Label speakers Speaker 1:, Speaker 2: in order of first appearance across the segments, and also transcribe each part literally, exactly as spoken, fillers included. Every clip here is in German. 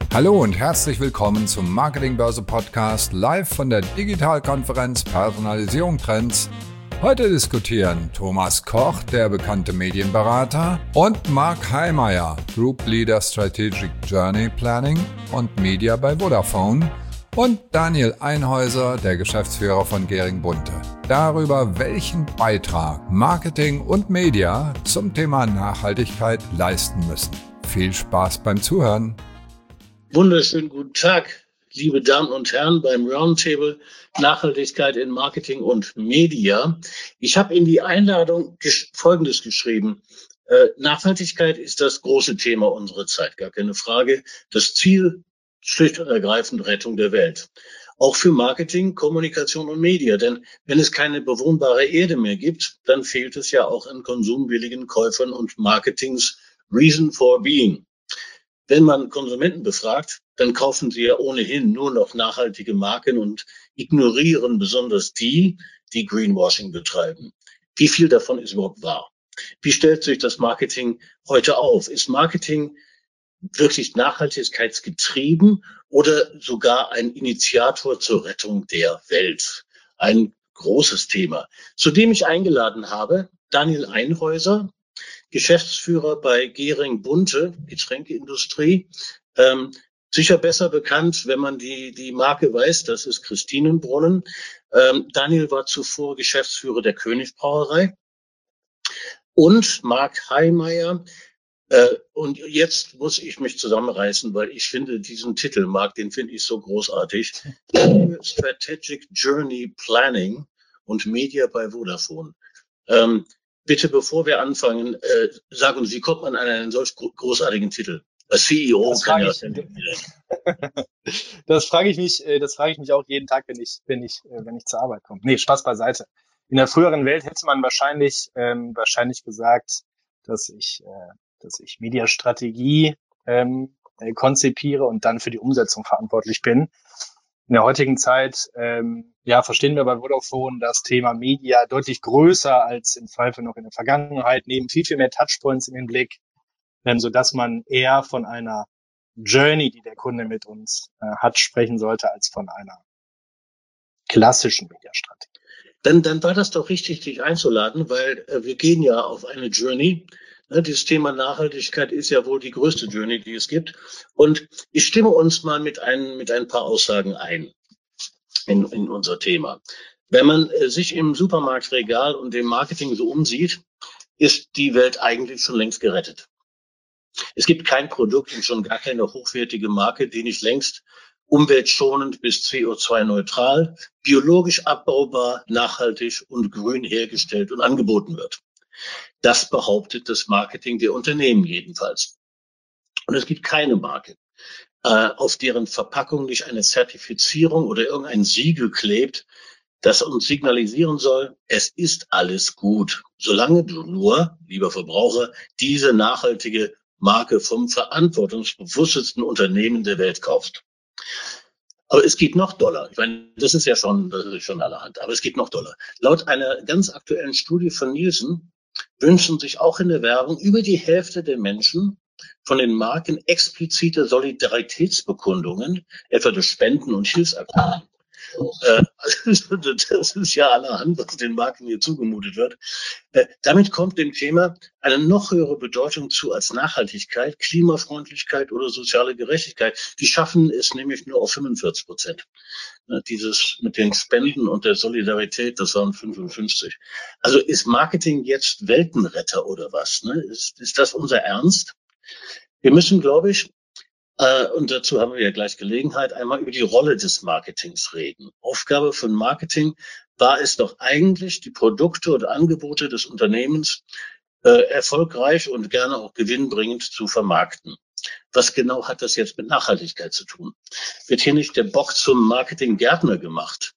Speaker 1: Hallo und herzlich willkommen zum Marketingbörse Podcast live von der Digitalkonferenz Personalisierung Trends. Heute diskutieren Thomas Koch, der bekannte Medienberater, und Mark Heimeyer, Group Leader Strategic Journey Planning und Media bei Vodafone, und Daniel Einhäuser, der Geschäftsführer von Gering Bunte, darüber, welchen Beitrag Marketing und Media zum Thema Nachhaltigkeit leisten müssen. Viel Spaß beim Zuhören.
Speaker 2: Wunderschönen guten Tag, liebe Damen und Herren, beim Roundtable Nachhaltigkeit in Marketing und Media. Ich habe in die Einladung gesch- Folgendes geschrieben. Äh, Nachhaltigkeit ist das große Thema unserer Zeit, gar keine Frage. Das Ziel, schlicht und ergreifend Rettung der Welt. Auch für Marketing, Kommunikation und Media. Denn wenn es keine bewohnbare Erde mehr gibt, dann fehlt es ja auch an konsumwilligen Käufern und Marketings Reason for Being. Wenn man Konsumenten befragt, dann kaufen sie ja ohnehin nur noch nachhaltige Marken und ignorieren besonders die, die Greenwashing betreiben. Wie viel davon ist überhaupt wahr? Wie stellt sich das Marketing heute auf? Ist Marketing wirklich nachhaltigkeitsgetrieben oder sogar ein Initiator zur Rettung der Welt? Ein großes Thema, zu dem ich eingeladen habe Daniel Einhäuser, Geschäftsführer bei Gering Bunte, Getränkeindustrie. Ähm, sicher besser bekannt, wenn man die, die Marke weiß, das ist Christinenbrunnen. Ähm, Daniel war zuvor Geschäftsführer der König-Brauerei. Und Mark Heimeyer. Äh, und jetzt muss ich mich zusammenreißen, weil ich finde diesen Titel, Mark, den finde ich so großartig. Strategic Journey Planning und Media bei Vodafone. Ähm, Bitte, bevor wir anfangen, äh, sagen Sie, wie kommt man an einen solch gro- großartigen Titel? Als C E O
Speaker 3: Das
Speaker 2: kann
Speaker 3: frage
Speaker 2: ja...
Speaker 3: ich, das frage ich mich, äh, das frage ich mich auch jeden Tag, wenn ich, wenn ich, äh, wenn ich zur Arbeit komme. Nee, Spaß beiseite. In der früheren Welt hätte man wahrscheinlich, ähm, wahrscheinlich gesagt, dass ich, äh, dass ich Mediastrategie ähm, äh, konzipiere und dann für die Umsetzung verantwortlich bin. In der heutigen Zeit, ähm, ja, verstehen wir bei Vodafone das Thema Media deutlich größer als im Zweifel noch in der Vergangenheit, nehmen viel, viel mehr Touchpoints in den Blick, ähm, so dass man eher von einer Journey, die der Kunde mit uns äh, hat, sprechen sollte, als von einer klassischen Mediastrategie.
Speaker 2: Dann, dann war das doch richtig, dich einzuladen, weil äh, wir gehen ja auf eine Journey. Ne, dieses Thema Nachhaltigkeit ist ja wohl die größte Journey, die es gibt. Und ich stimme uns mal mit ein, mit ein paar Aussagen ein in, in unser Thema. Wenn man äh, sich im Supermarktregal und im Marketing so umsieht, ist die Welt eigentlich schon längst gerettet. Es gibt kein Produkt und schon gar keine hochwertige Marke, die nicht längst umweltschonend bis C O zwei neutral, biologisch abbaubar, nachhaltig und grün hergestellt und angeboten wird. Das behauptet das Marketing der Unternehmen jedenfalls. Und es gibt keine Marke, äh, auf deren Verpackung nicht eine Zertifizierung oder irgendein Siegel klebt, das uns signalisieren soll, es ist alles gut, solange du nur, lieber Verbraucher, diese nachhaltige Marke vom verantwortungsbewusstesten Unternehmen der Welt kaufst. Aber es geht noch doller. Ich meine, das ist ja schon, das ist schon allerhand. Aber es geht noch doller. Laut einer ganz aktuellen Studie von Nielsen wünschen sich auch in der Werbung über die Hälfte der Menschen von den Marken explizite Solidaritätsbekundungen, etwa durch Spenden und Hilfsaktionen. Äh, also das ist ja allerhand, was den Marken hier zugemutet wird. Äh, damit kommt dem Thema eine noch höhere Bedeutung zu als Nachhaltigkeit, Klimafreundlichkeit oder soziale Gerechtigkeit. Die schaffen es nämlich nur auf fünfundvierzig Prozent. Äh, dieses mit den Spenden und der Solidarität, das waren fünfundfünfzig. Also ist Marketing jetzt Weltenretter oder was? Ne? Ist, ist das unser Ernst? Wir müssen, glaube ich, äh, und dazu haben wir ja gleich Gelegenheit, einmal über die Rolle des Marketings reden. Aufgabe von Marketing war es doch eigentlich, die Produkte und Angebote des Unternehmens äh, erfolgreich und gerne auch gewinnbringend zu vermarkten. Was genau hat das jetzt mit Nachhaltigkeit zu tun? Wird hier nicht der Bock zum Marketing-Gärtner gemacht?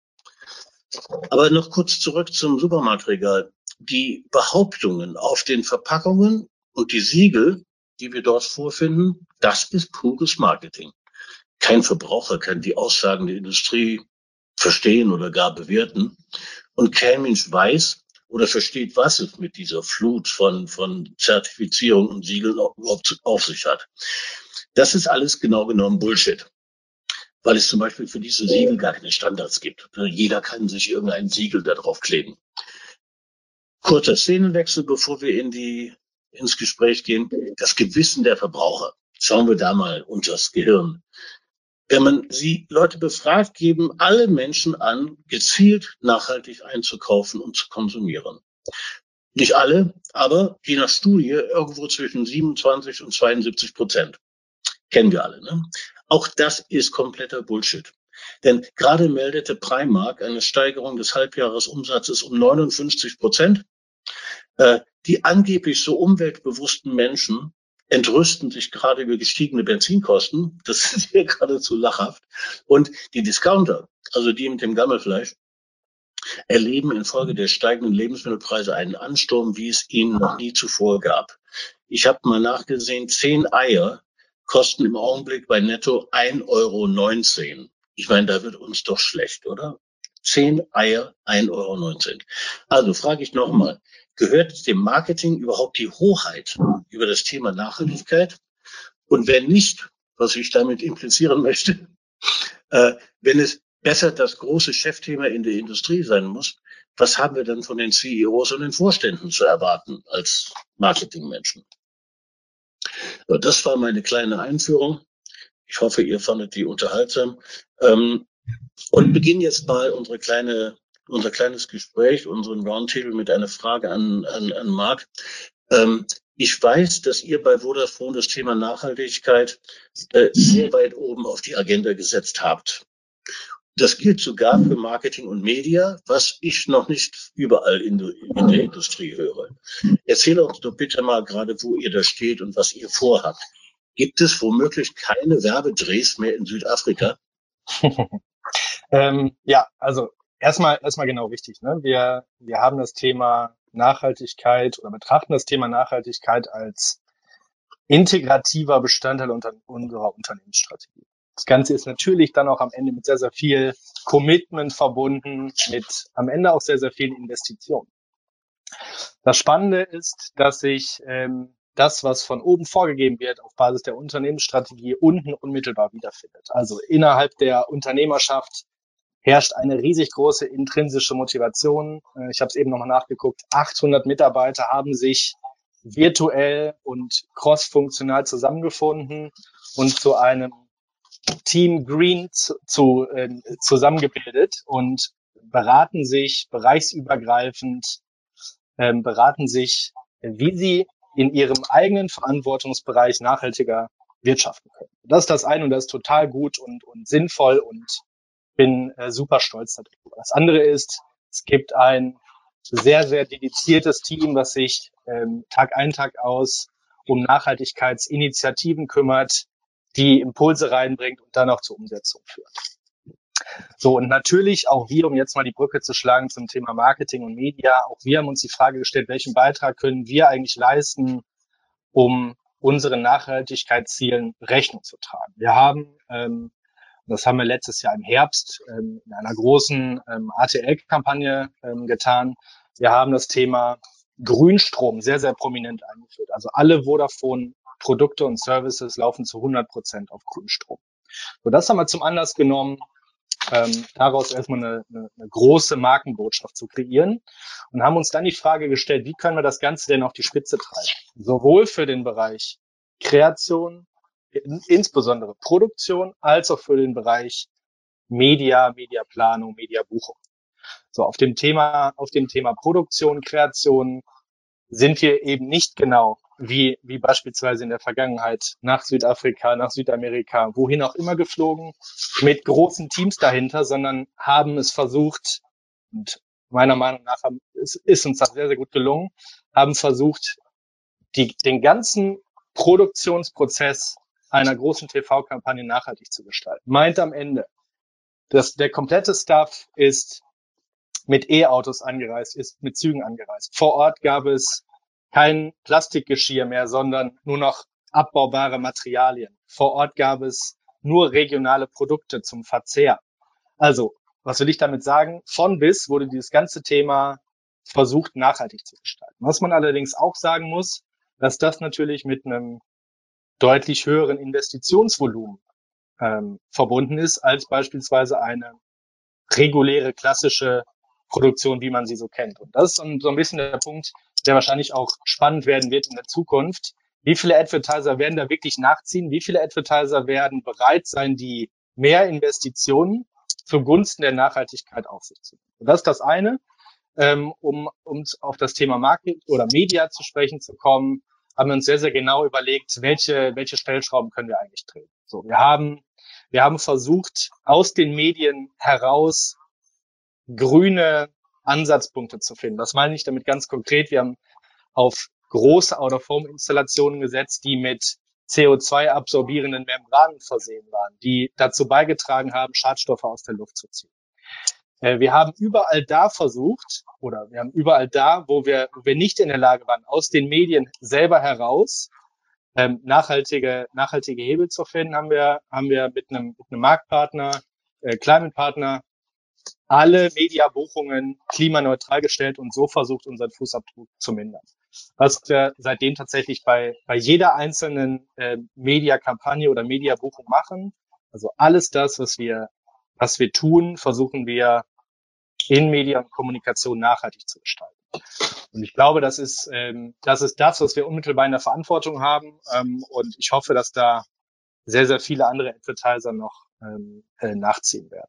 Speaker 2: Aber noch kurz zurück zum Supermarktregal. Die Behauptungen auf den Verpackungen und die Siegel, die wir dort vorfinden, das ist pures Marketing. Kein Verbraucher kann die Aussagen der Industrie verstehen oder gar bewerten. Und kein Mensch weiß, oder versteht, was es mit dieser Flut von, von Zertifizierung und Siegeln überhaupt auf sich hat. Das ist alles genau genommen Bullshit. Weil es zum Beispiel für diese Siegel gar keine Standards gibt. Jeder kann sich irgendein Siegel da drauf kleben. Kurzer Szenenwechsel, bevor wir in die, ins Gespräch gehen. Das Gewissen der Verbraucher. Schauen wir da mal unters Gehirn. Wenn man sie Leute befragt, geben alle Menschen an, gezielt nachhaltig einzukaufen und zu konsumieren. Nicht alle, aber je nach Studie irgendwo zwischen siebenundzwanzig und zweiundsiebzig Prozent. Kennen wir alle, ne? Auch das ist kompletter Bullshit. Denn gerade meldete Primark eine Steigerung des Halbjahresumsatzes um neunundfünfzig Prozent. Äh, die angeblich so umweltbewussten Menschen entrüsten sich gerade über gestiegene Benzinkosten. Das ist hier geradezu lachhaft. Und die Discounter, also die mit dem Gammelfleisch, erleben infolge der steigenden Lebensmittelpreise einen Ansturm, wie es ihnen noch nie zuvor gab. Ich habe mal nachgesehen, zehn Eier kosten im Augenblick bei Netto ein Euro neunzehn. Ich meine, da wird uns doch schlecht, oder? Zehn Eier, ein Euro neunzehn. Also frage ich nochmal, gehört dem Marketing überhaupt die Hoheit über das Thema Nachhaltigkeit? Und wenn nicht, was ich damit implizieren möchte, äh, wenn es besser das große Chefthema in der Industrie sein muss, was haben wir dann von den C E Os und den Vorständen zu erwarten als Marketingmenschen? So, das war meine kleine Einführung. Ich hoffe, ihr fandet die unterhaltsam. Ähm, und beginnen jetzt mal unsere kleine, unser kleines Gespräch, unseren Roundtable mit einer Frage an, an, an Marc. Ähm, ich weiß, dass ihr bei Vodafone das Thema Nachhaltigkeit äh, sehr weit oben auf die Agenda gesetzt habt. Das gilt sogar für Marketing und Media, was ich noch nicht überall in, in der Industrie höre. Erzähl uns doch bitte mal gerade, wo ihr da steht und was ihr vorhabt. Gibt es womöglich keine Werbedrehs mehr in Südafrika?
Speaker 3: ähm, ja, also erstmal erstmal genau richtig. Ne? Wir wir haben das Thema Nachhaltigkeit oder betrachten das Thema Nachhaltigkeit als integrativer Bestandteil unter, unserer Unternehmensstrategie. Das Ganze ist natürlich dann auch am Ende mit sehr, sehr viel Commitment verbunden, mit am Ende auch sehr, sehr viel Investitionen. Das Spannende ist, dass sich ähm, das, was von oben vorgegeben wird, auf Basis der Unternehmensstrategie unten unmittelbar wiederfindet. Also innerhalb der Unternehmerschaft herrscht eine riesig große intrinsische Motivation. Ich habe es eben nochmal nachgeguckt. achthundert Mitarbeiter haben sich virtuell und cross-funktional zusammengefunden und zu einem Team Green zu, zu, äh, zusammengebildet und beraten sich bereichsübergreifend, äh, beraten sich, wie sie in ihrem eigenen Verantwortungsbereich nachhaltiger wirtschaften können. Das ist das eine und das ist total gut und, und sinnvoll und bin äh, super stolz darüber. Das andere ist, es gibt ein sehr, sehr dediziertes Team, was sich ähm, Tag ein, Tag aus um Nachhaltigkeitsinitiativen kümmert, die Impulse reinbringt und dann auch zur Umsetzung führt. So, und natürlich auch wir, um jetzt mal die Brücke zu schlagen zum Thema Marketing und Media, auch wir haben uns die Frage gestellt, welchen Beitrag können wir eigentlich leisten, um unseren Nachhaltigkeitszielen Rechnung zu tragen. Wir haben, ähm, das haben wir letztes Jahr im Herbst ähm, in einer großen ähm, A T L-Kampagne ähm, getan. Wir haben das Thema Grünstrom sehr, sehr prominent eingeführt. Also alle Vodafone-Produkte und Services laufen zu hundert Prozent auf Grünstrom. So, das haben wir zum Anlass genommen, ähm, daraus erstmal eine, eine, eine große Markenbotschaft zu kreieren und haben uns dann die Frage gestellt, wie können wir das Ganze denn auf die Spitze treiben? Sowohl für den Bereich Kreation, insbesondere Produktion, als auch für den Bereich Media, Mediaplanung, Mediabuchung. So, auf dem Thema, auf dem Thema Produktion, Kreation sind wir eben nicht genau wie, wie beispielsweise in der Vergangenheit nach Südafrika, nach Südamerika, wohin auch immer geflogen, mit großen Teams dahinter, sondern haben es versucht, und meiner Meinung nach ist, ist uns das sehr, sehr gut gelungen, haben versucht, die, den ganzen Produktionsprozess einer großen T V-Kampagne nachhaltig zu gestalten. Meint am Ende, dass der komplette Staff ist mit E-Autos angereist, ist mit Zügen angereist. Vor Ort gab es kein Plastikgeschirr mehr, sondern nur noch abbaubare Materialien. Vor Ort gab es nur regionale Produkte zum Verzehr. Also, was will ich damit sagen? Von bis wurde dieses ganze Thema versucht, nachhaltig zu gestalten. Was man allerdings auch sagen muss, dass das natürlich mit einem deutlich höheren Investitionsvolumen ähm, verbunden ist, als beispielsweise eine reguläre, klassische Produktion, wie man sie so kennt. Und das ist so ein, so ein bisschen der Punkt, der wahrscheinlich auch spannend werden wird in der Zukunft. Wie viele Advertiser werden da wirklich nachziehen? Wie viele Advertiser werden bereit sein, die mehr Investitionen zugunsten der Nachhaltigkeit auf sich zu nehmen? Und das ist das eine. Ähm, um, um auf das Thema Marketing oder Media zu sprechen zu kommen, haben wir uns sehr, sehr genau überlegt, welche, welche Stellschrauben können wir eigentlich drehen. So, wir haben, wir haben versucht, aus den Medien heraus grüne Ansatzpunkte zu finden. Das meine ich damit ganz konkret. Wir haben auf große Out-of-Home-Installationen gesetzt, die mit C O zwei absorbierenden Membranen versehen waren, die dazu beigetragen haben, Schadstoffe aus der Luft zu ziehen. Wir haben überall da versucht, oder wir haben überall da, wo wir, wo wir nicht in der Lage waren, aus den Medien selber heraus ähm, nachhaltige, nachhaltige Hebel zu finden, haben wir, haben wir mit einem, mit einem Marktpartner, äh, Climate-Partner, alle Mediabuchungen klimaneutral gestellt und so versucht, unseren Fußabdruck zu mindern. Was wir seitdem tatsächlich bei, bei jeder einzelnen äh, Media-Kampagne oder Mediabuchung machen, also alles das, was wir, was wir tun, versuchen wir in Media und Kommunikation nachhaltig zu gestalten. Und ich glaube, das ist, ähm, das ist das, was wir unmittelbar in der Verantwortung haben. Ähm, und ich hoffe, dass da sehr, sehr viele andere Advertiser noch ähm, äh, nachziehen werden.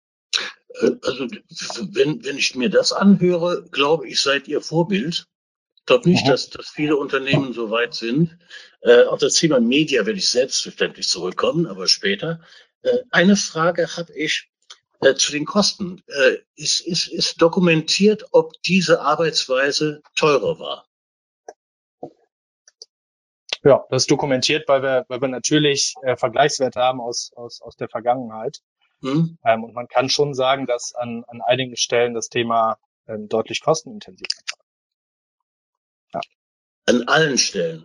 Speaker 2: Also wenn, wenn ich mir das anhöre, glaube ich, seid ihr Vorbild. Ich glaube nicht, mhm. dass, dass viele Unternehmen so weit sind. Äh, auf das Thema Media werde ich selbstverständlich zurückkommen, aber später. Äh, eine Frage habe ich äh, zu den Kosten. Äh, ist, ist, ist dokumentiert, ob diese Arbeitsweise teurer war?
Speaker 3: Ja, das ist dokumentiert, weil wir, weil wir natürlich äh, Vergleichswerte haben aus, aus, aus der Vergangenheit. Hm. Ähm, und man kann schon sagen, dass an, an einigen Stellen das Thema ähm, deutlich kostenintensiver ist.
Speaker 2: Ja. An allen Stellen.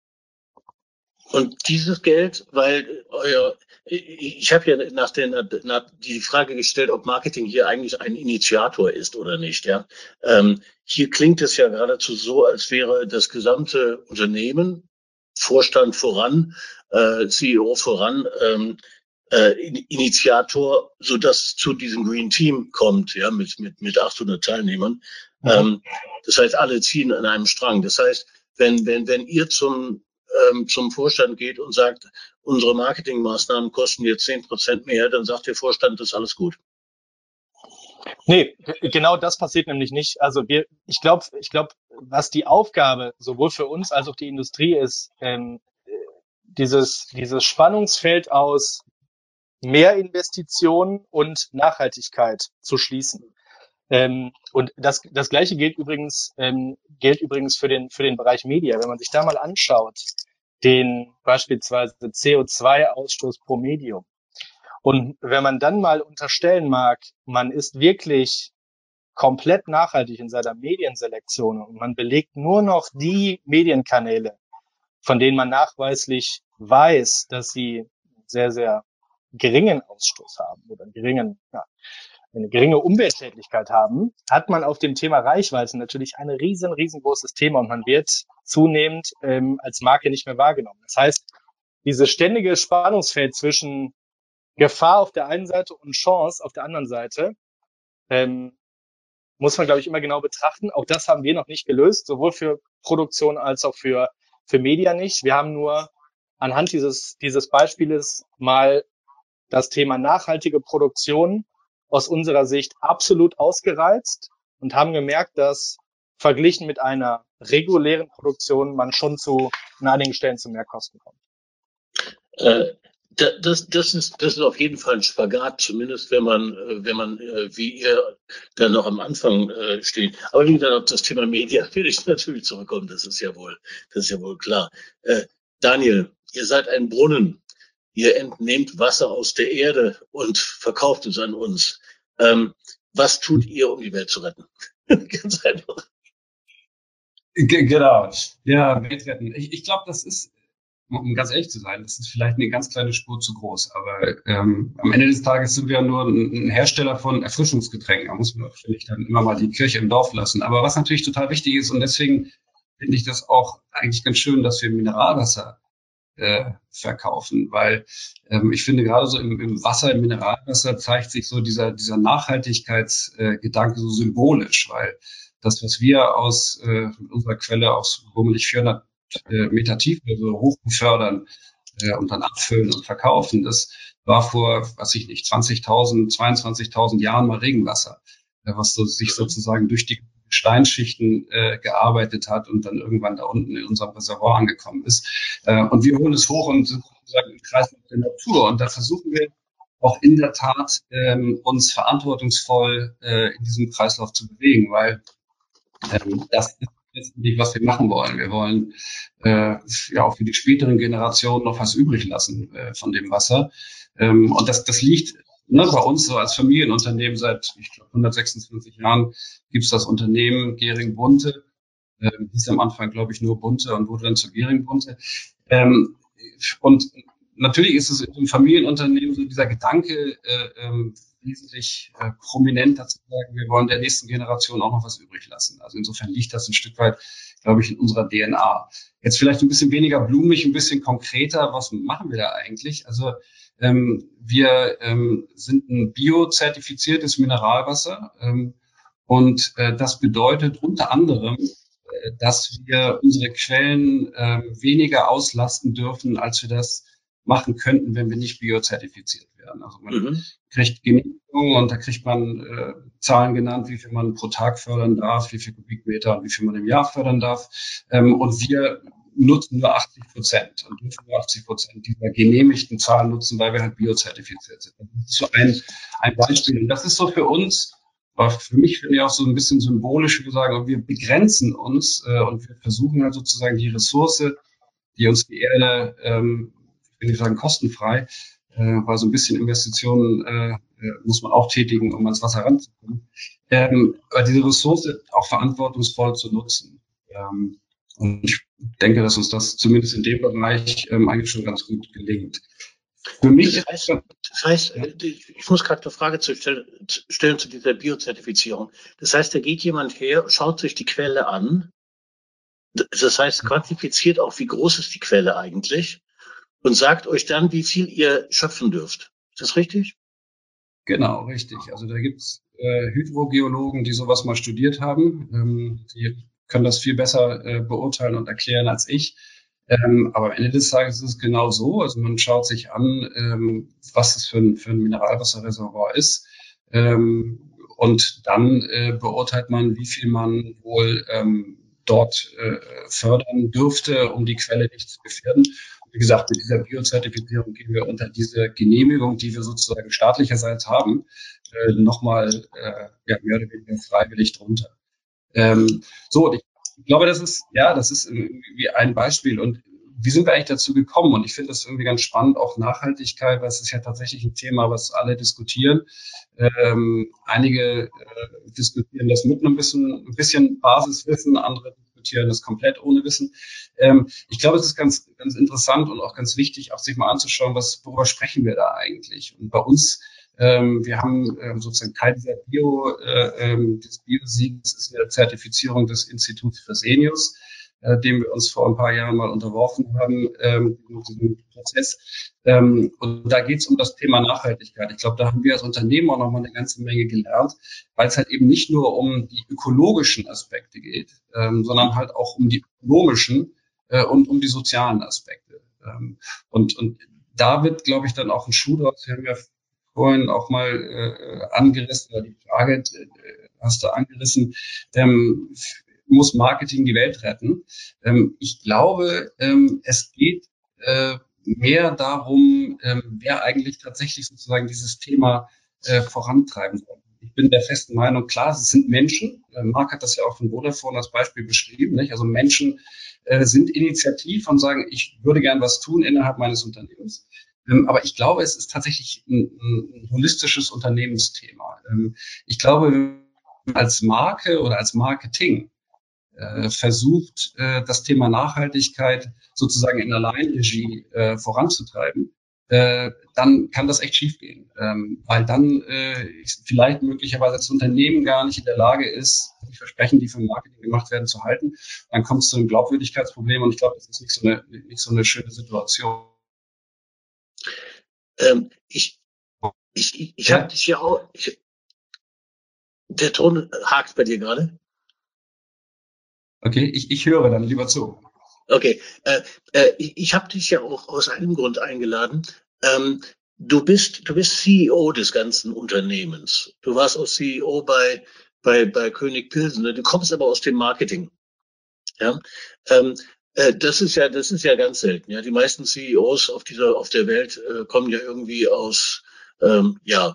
Speaker 2: Und dieses Geld, weil euer, ich, ich habe ja nach der nach die Frage gestellt, ob Marketing hier eigentlich ein Initiator ist oder nicht. Ja, ähm, hier klingt es ja geradezu so, als wäre das gesamte Unternehmen, Vorstand voran, äh, C E O voran, ähm, äh, Initiator, so dass es zu diesem Green Team kommt, ja, mit mit mit achthundert Teilnehmern. Mhm. Ähm, das heißt, alle ziehen an einem Strang. Das heißt, wenn wenn wenn ihr zum ähm, zum Vorstand geht und sagt, unsere Marketingmaßnahmen kosten jetzt zehn Prozent mehr, dann sagt der Vorstand, das ist alles gut.
Speaker 3: Nee, genau das passiert nämlich nicht. Also wir, ich glaube, ich glaube, was die Aufgabe sowohl für uns als auch die Industrie ist, ähm, dieses dieses Spannungsfeld aus mehr Investitionen und Nachhaltigkeit zu schließen. Ähm, und das, das Gleiche gilt übrigens, ähm, gilt übrigens für den, für den Bereich Media. Wenn man sich da mal anschaut, den beispielsweise C O zwei Ausstoß pro Medium. Und wenn man dann mal unterstellen mag, man ist wirklich komplett nachhaltig in seiner Medienselektion und man belegt nur noch die Medienkanäle, von denen man nachweislich weiß, dass sie sehr, sehr geringen Ausstoß haben oder einen geringen, ja, eine geringe Umweltschädlichkeit haben, hat man auf dem Thema Reichweite natürlich ein riesen, riesengroßes Thema und man wird zunehmend ähm, als Marke nicht mehr wahrgenommen. Das heißt, dieses ständige Spannungsfeld zwischen Gefahr auf der einen Seite und Chance auf der anderen Seite ähm, muss man, glaube ich, immer genau betrachten. Auch das haben wir noch nicht gelöst, sowohl für Produktion als auch für für Media nicht. Wir haben nur anhand dieses dieses Beispieles mal das Thema nachhaltige Produktion aus unserer Sicht absolut ausgereizt und haben gemerkt, dass verglichen mit einer regulären Produktion man schon zu an einigen Stellen zu mehr Kosten kommt.
Speaker 2: Äh, das, das ist, das ist auf jeden Fall ein Spagat, zumindest wenn man, wenn man, wie ihr dann noch am Anfang äh, steht. Aber wie gesagt, auf das Thema Media will ich natürlich zurückkommen. Das ist ja wohl, das ist ja wohl klar. Äh, Daniel, ihr seid ein Brunnen. Ihr entnehmt Wasser aus der Erde und verkauft es an uns. Ähm, was tut ihr, um die Welt zu retten? Ganz einfach.
Speaker 4: G- genau. Ja, Welt retten. Ich, ich glaube, das ist um ganz ehrlich zu sein, das ist vielleicht eine ganz kleine Spur zu groß. Aber ähm, am Ende des Tages sind wir ja nur ein, ein Hersteller von Erfrischungsgetränken. Da muss man, finde ich, dann immer mal die Kirche im Dorf lassen. Aber was natürlich total wichtig ist, und deswegen finde ich das auch eigentlich ganz schön, dass wir Mineralwasser äh, verkaufen, weil ähm, ich finde gerade so im, im Wasser, im Mineralwasser zeigt sich so dieser dieser Nachhaltigkeitsgedanke äh, so symbolisch, weil das, was wir aus äh, unserer Quelle aus bummelig vierhundert äh, Meter Tiefe so hoch befördern äh, und dann abfüllen und verkaufen, das war vor, weiß ich nicht, zwanzigtausend, zweiundzwanzigtausend Jahren mal Regenwasser, äh, was so, sich sozusagen durch die Steinschichten äh, gearbeitet hat und dann irgendwann da unten in unserem Reservoir angekommen ist. Äh, und wir holen es hoch und sind sozusagen im Kreislauf der Natur. Und da versuchen wir auch in der Tat ähm, uns verantwortungsvoll äh, in diesem Kreislauf zu bewegen, weil ähm, das ist letztendlich, was wir machen wollen. Wir wollen äh, ja auch für die späteren Generationen noch was übrig lassen äh, von dem Wasser. Ähm, und das, das liegt ne, bei uns so als Familienunternehmen seit, ich glaube, hundertsechsundzwanzig Jahren gibt es das Unternehmen Gering Bunte. Ähm, hieß am Anfang, glaube ich, nur Bunte und wurde dann zu Gering Bunte. Ähm, und natürlich ist es im Familienunternehmen so dieser Gedanke, äh, ähm, wesentlich äh, prominent dazu sagen, wir wollen der nächsten Generation auch noch was übrig lassen. Also insofern liegt das ein Stück weit, glaube ich, in unserer D N A. Jetzt vielleicht ein bisschen weniger blumig, ein bisschen konkreter. Was machen wir da eigentlich? Also ähm, wir ähm, sind ein biozertifiziertes Mineralwasser ähm, und äh, das bedeutet unter anderem, äh, dass wir unsere Quellen äh, weniger auslasten dürfen, als wir das machen könnten, wenn wir nicht biozertifiziert werden. Also man mhm. kriegt Genehmigung und da kriegt man äh, Zahlen genannt, wie viel man pro Tag fördern darf, wie viel Kubikmeter und wie viel man im Jahr fördern darf. Ähm, und wir nutzen nur achtzig Prozent und dürfen nur achtzig Prozent dieser genehmigten Zahlen nutzen, weil wir halt biozertifiziert sind. Das ist so ein, ein Beispiel. Und das ist so für uns, aber für mich finde ich auch so ein bisschen symbolisch, wir sagen, wir begrenzen uns äh, und wir versuchen halt sozusagen die Ressource, die uns die Erde ähm, ich will nicht sagen kostenfrei, äh, weil so ein bisschen Investitionen äh, muss man auch tätigen, um ans Wasser ranzukommen. Ähm, aber diese Ressource auch verantwortungsvoll zu nutzen. Ähm, und ich denke, dass uns das zumindest in dem Bereich ähm, eigentlich schon ganz gut gelingt.
Speaker 2: Für mich das heißt, das heißt ja. ich muss gerade eine Frage zu stellen, stellen zu dieser Biozertifizierung. Das heißt, da geht jemand her, schaut sich die Quelle an. Das heißt, quantifiziert auch, wie groß ist die Quelle eigentlich? Und sagt euch dann, wie viel ihr schöpfen dürft. Ist das richtig?
Speaker 4: Genau, richtig. Also da gibt's äh, Hydrogeologen, die sowas mal studiert haben. Ähm, die können das viel besser äh, beurteilen und erklären als ich. Ähm, aber am Ende des Tages ist es genau so. Also man schaut sich an, ähm, was es für ein, für ein Mineralwasserreservoir ist. Ähm, und dann äh, beurteilt man, wie viel man wohl ähm, dort äh, fördern dürfte, um die Quelle nicht zu gefährden. Wie gesagt, mit dieser Biozertifizierung gehen wir unter diese Genehmigung, die wir sozusagen staatlicherseits haben, äh, nochmal äh, ja, mehr oder weniger freiwillig drunter. Ähm, so, ich, ich glaube, das ist ja, das ist irgendwie ein Beispiel. Und wie sind wir eigentlich dazu gekommen? Und ich finde das irgendwie ganz spannend, auch Nachhaltigkeit, weil es ist ja tatsächlich ein Thema, was alle diskutieren. Ähm, einige äh, diskutieren das mit einem bisschen, ein bisschen Basiswissen, andere diskutieren das komplett ohne Wissen. Ähm, ich glaube, es ist ganz, ganz interessant und auch ganz wichtig, auch sich mal anzuschauen, was, worüber sprechen wir da eigentlich? Und bei uns, ähm, wir haben ähm, sozusagen Teil dieser Bio, äh, ähm, des Biosiegs ist eine Zertifizierung des Instituts Fresenius, äh, dem wir uns vor ein paar Jahren mal unterworfen haben, ähm, diesen Prozess. Ähm, und da geht es um das Thema Nachhaltigkeit. Ich glaube, da haben wir als Unternehmen auch nochmal eine ganze Menge gelernt, weil es halt eben nicht nur um die ökologischen Aspekte geht, ähm, sondern halt auch um die ökonomischen äh, und um die sozialen Aspekte. Ähm, und, und da wird, glaube ich, dann auch ein Schuh draus. Wir haben ja vorhin auch mal äh, angerissen, oder die Frage äh, hast du angerissen, ähm, muss Marketing die Welt retten? Ähm, ich glaube, ähm, es geht äh, mehr darum, ähm, wer eigentlich tatsächlich sozusagen dieses Thema äh, vorantreiben soll. Ich bin der festen Meinung, klar, es sind Menschen. Äh, Marc hat das ja auch von Vodafone als Beispiel beschrieben. Nicht? Also Menschen äh, sind initiativ und sagen, ich würde gern was tun innerhalb meines Unternehmens. Ähm, aber ich glaube, es ist tatsächlich ein, ein holistisches Unternehmensthema. Ähm, ich glaube, als Marke oder als Marketing äh, versucht, äh, das Thema Nachhaltigkeit sozusagen in Alleinregie äh, voranzutreiben, äh, dann kann das echt schiefgehen, ähm, weil dann äh, vielleicht möglicherweise das Unternehmen gar nicht in der Lage ist, die Versprechen, die für Marketing gemacht werden, zu halten. Dann kommt es zu einem Glaubwürdigkeitsproblem und ich glaube, das ist nicht so eine, nicht so eine schöne Situation.
Speaker 2: Ähm, ich ich, ich, ich
Speaker 4: Ja.
Speaker 2: habe dich ja auch. Ich, der Ton hakt bei dir gerade.
Speaker 4: Okay, ich, ich höre dann lieber zu.
Speaker 2: Okay, äh, äh, ich, ich habe dich ja auch aus einem Grund eingeladen. Ähm, du bist du bist C E O des ganzen Unternehmens. Du warst auch C E O bei bei bei König Pilsen. Du kommst aber aus dem Marketing. Ja, ähm, äh, das ist ja das ist ja ganz selten. Ja, die meisten C E Os auf dieser auf der Welt äh, kommen ja irgendwie aus ähm, ja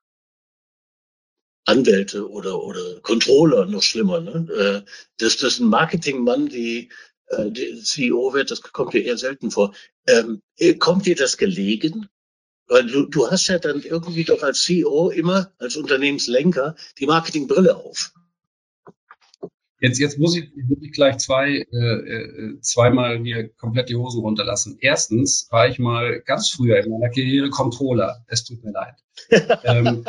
Speaker 2: Anwälte oder oder Controller, noch schlimmer. Ne? Äh, dass das ein Marketingmann die, äh, die C E O wird, das kommt dir eher selten vor. Ähm, äh, kommt dir das gelegen? Weil du, du hast ja dann irgendwie doch als C E O immer, als Unternehmenslenker, die Marketingbrille auf.
Speaker 4: Jetzt, jetzt muss ich wirklich gleich zwei, äh, äh, zweimal mir komplett die Hosen runterlassen. Erstens war ich mal ganz früher in meiner Karriere Controller. Es tut mir leid. ähm,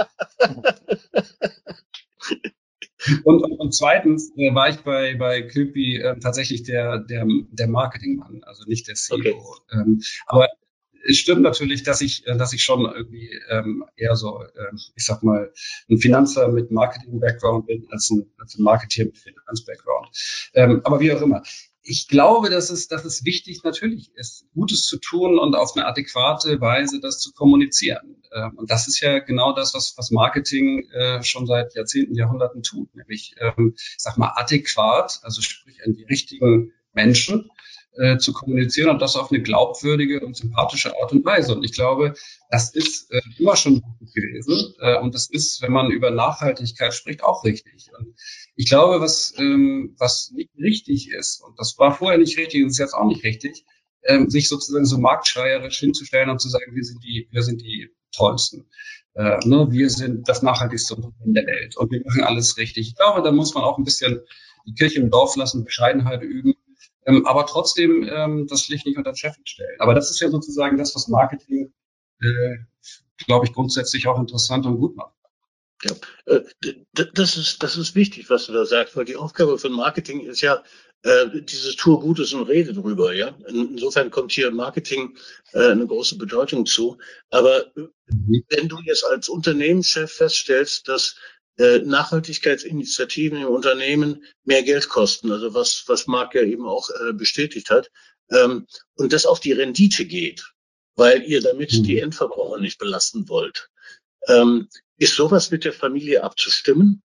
Speaker 4: und, und, und zweitens äh, war ich bei, bei Köpi äh, tatsächlich der, der, der Marketingmann, also nicht der C E O.
Speaker 2: Okay.
Speaker 4: Ähm, aber es stimmt natürlich, dass ich, äh, dass ich schon irgendwie ähm, eher so, ähm, ich sag mal, ein Finanzer mit Marketing-Background bin, als ein, als ein Marketeer mit Finanz-Background. Ähm, aber wie auch immer. Ich glaube, dass es, dass es wichtig natürlich ist, Gutes zu tun und auf eine adäquate Weise das zu kommunizieren. Ähm, und das ist ja genau das, was, was Marketing äh, schon seit Jahrzehnten, Jahrhunderten tut. Nämlich, ähm, ich sag mal, adäquat, also sprich an die richtigen Menschen äh, zu kommunizieren und das auf eine glaubwürdige und sympathische Art und Weise. Und ich glaube, das ist äh, immer schon gut gewesen. Äh, und das ist, wenn man über Nachhaltigkeit spricht, auch richtig. Und ich glaube, was, ähm, was nicht richtig ist, und das war vorher nicht richtig und ist jetzt auch nicht richtig, ähm, sich sozusagen so marktschreierisch hinzustellen und zu sagen, wir sind die, wir sind die Tollsten. Äh, ne, wir sind das nachhaltigste Unternehmen der Welt und wir machen alles richtig. Ich glaube, da muss man auch ein bisschen die Kirche im Dorf lassen, Bescheidenheit üben, ähm, aber trotzdem ähm, das schlicht nicht unter den Chef stellen. Aber das ist ja sozusagen das, was Marketing, äh, glaube ich, grundsätzlich auch interessant und gut macht.
Speaker 2: Ja, äh, d- d- das ist, das ist wichtig, was du da sagst, weil die Aufgabe von Marketing ist ja, äh, dieses Tue Gutes und rede drüber, ja. In- Insofern kommt hier Marketing äh, eine große Bedeutung zu. Aber äh,
Speaker 4: Mhm.
Speaker 2: wenn du jetzt als Unternehmenschef feststellst, dass äh, Nachhaltigkeitsinitiativen im Unternehmen mehr Geld kosten, also was, was Marc ja eben auch äh, bestätigt hat, ähm, und das auf die Rendite geht, weil ihr damit die
Speaker 4: Mhm.
Speaker 2: Endverbraucher nicht belasten wollt. Ähm, ist sowas mit der Familie abzustimmen?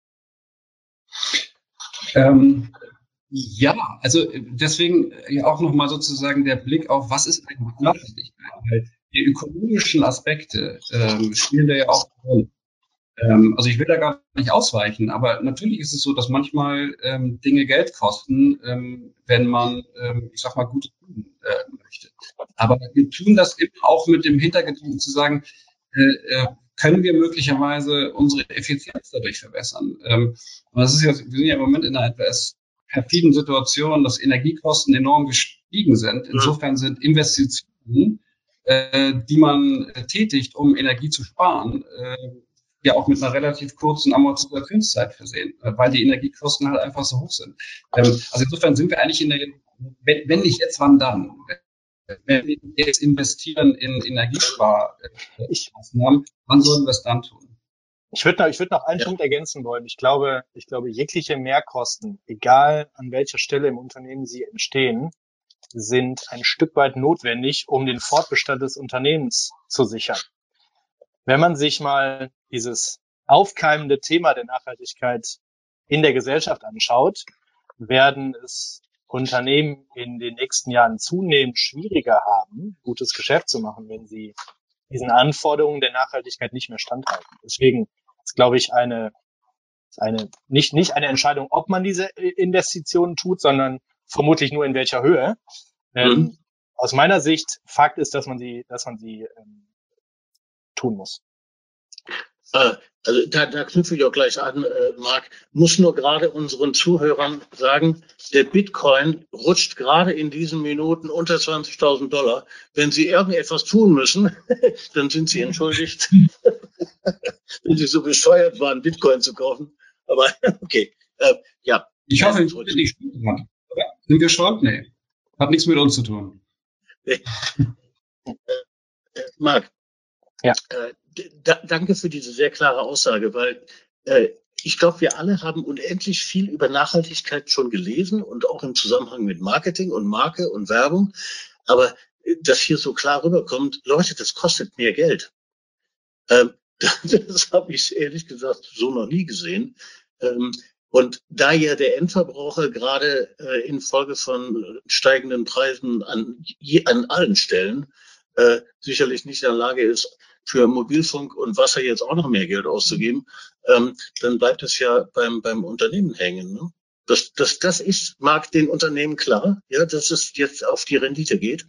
Speaker 4: Ähm, ja, also äh, deswegen äh, auch nochmal sozusagen der Blick auf, was ist eigentlich Nachhaltigkeit? Weil die ökonomischen Aspekte ähm, spielen da ja auch eine Rolle. Ähm, also ich will da gar nicht ausweichen, aber natürlich ist es so, dass manchmal ähm, Dinge Geld kosten, ähm, wenn man, ähm, ich sag mal, Gutes tun äh, möchte. Aber wir tun das immer auch mit dem Hintergedanken zu sagen, äh, äh, können wir möglicherweise unsere Effizienz dadurch verbessern? Ähm, und das ist ja, wir sind ja im Moment in einer etwas perfiden Situation, dass Energiekosten enorm gestiegen sind. Insofern sind Investitionen, äh, die man äh, tätigt, um Energie zu sparen, äh, ja auch mit einer relativ kurzen Amortisationszeit versehen, äh, weil die Energiekosten halt einfach so hoch sind. Ähm, also insofern sind wir eigentlich in der, wenn, wenn nicht jetzt, wann dann? Wenn wir jetzt investieren in Energiesparmaßnahmen, wann sollen wir es dann tun?
Speaker 3: Ich würde noch, ich würde noch einen
Speaker 2: Ja.
Speaker 3: Punkt ergänzen wollen. Ich glaube, ich glaube, jegliche Mehrkosten, egal an welcher Stelle im Unternehmen sie entstehen, sind ein Stück weit notwendig, um den Fortbestand des Unternehmens zu sichern. Wenn man sich mal dieses aufkeimende Thema der Nachhaltigkeit in der Gesellschaft anschaut, werden es Unternehmen in den nächsten Jahren zunehmend schwieriger haben, gutes Geschäft zu machen, wenn sie diesen Anforderungen der Nachhaltigkeit nicht mehr standhalten. Deswegen ist, glaube ich, eine, eine nicht, nicht eine Entscheidung, ob man diese Investitionen tut, sondern vermutlich nur in welcher Höhe. Ähm,
Speaker 2: Mhm.
Speaker 3: aus meiner Sicht, Fakt ist, dass man sie, dass man sie ähm, tun muss.
Speaker 2: Äh, also da, da knüpfe ich auch gleich an, äh, Marc. Muss nur gerade unseren Zuhörern sagen, der Bitcoin rutscht gerade in diesen Minuten unter zwanzigtausend Dollar. Wenn Sie irgendetwas tun müssen, dann sind Sie entschuldigt, wenn Sie so bescheuert waren, Bitcoin zu kaufen. Aber okay, äh, ja.
Speaker 4: Ich hoffe, wir sind nicht schuld dran. Sind wir schuld? Nee. Hat nichts mit uns zu tun.
Speaker 2: Äh, äh, Marc,
Speaker 3: Ja.
Speaker 2: Äh, da, danke für diese sehr klare Aussage, weil äh, ich glaube, wir alle haben unendlich viel über Nachhaltigkeit schon gelesen und auch im Zusammenhang mit Marketing und Marke und Werbung. Aber äh, dass hier so klar rüberkommt, Leute, das kostet mehr Geld. Ähm, das habe ich ehrlich gesagt so noch nie gesehen. Ähm, und da ja der Endverbraucher gerade äh, infolge von steigenden Preisen an, je, an allen Stellen äh, sicherlich nicht in der Lage ist, für Mobilfunk und Wasser jetzt auch noch mehr Geld auszugeben, ähm, dann bleibt es ja beim, beim Unternehmen hängen. Ne? Das, das, das ist, mag den Unternehmen klar, ja, dass es jetzt auf die Rendite geht.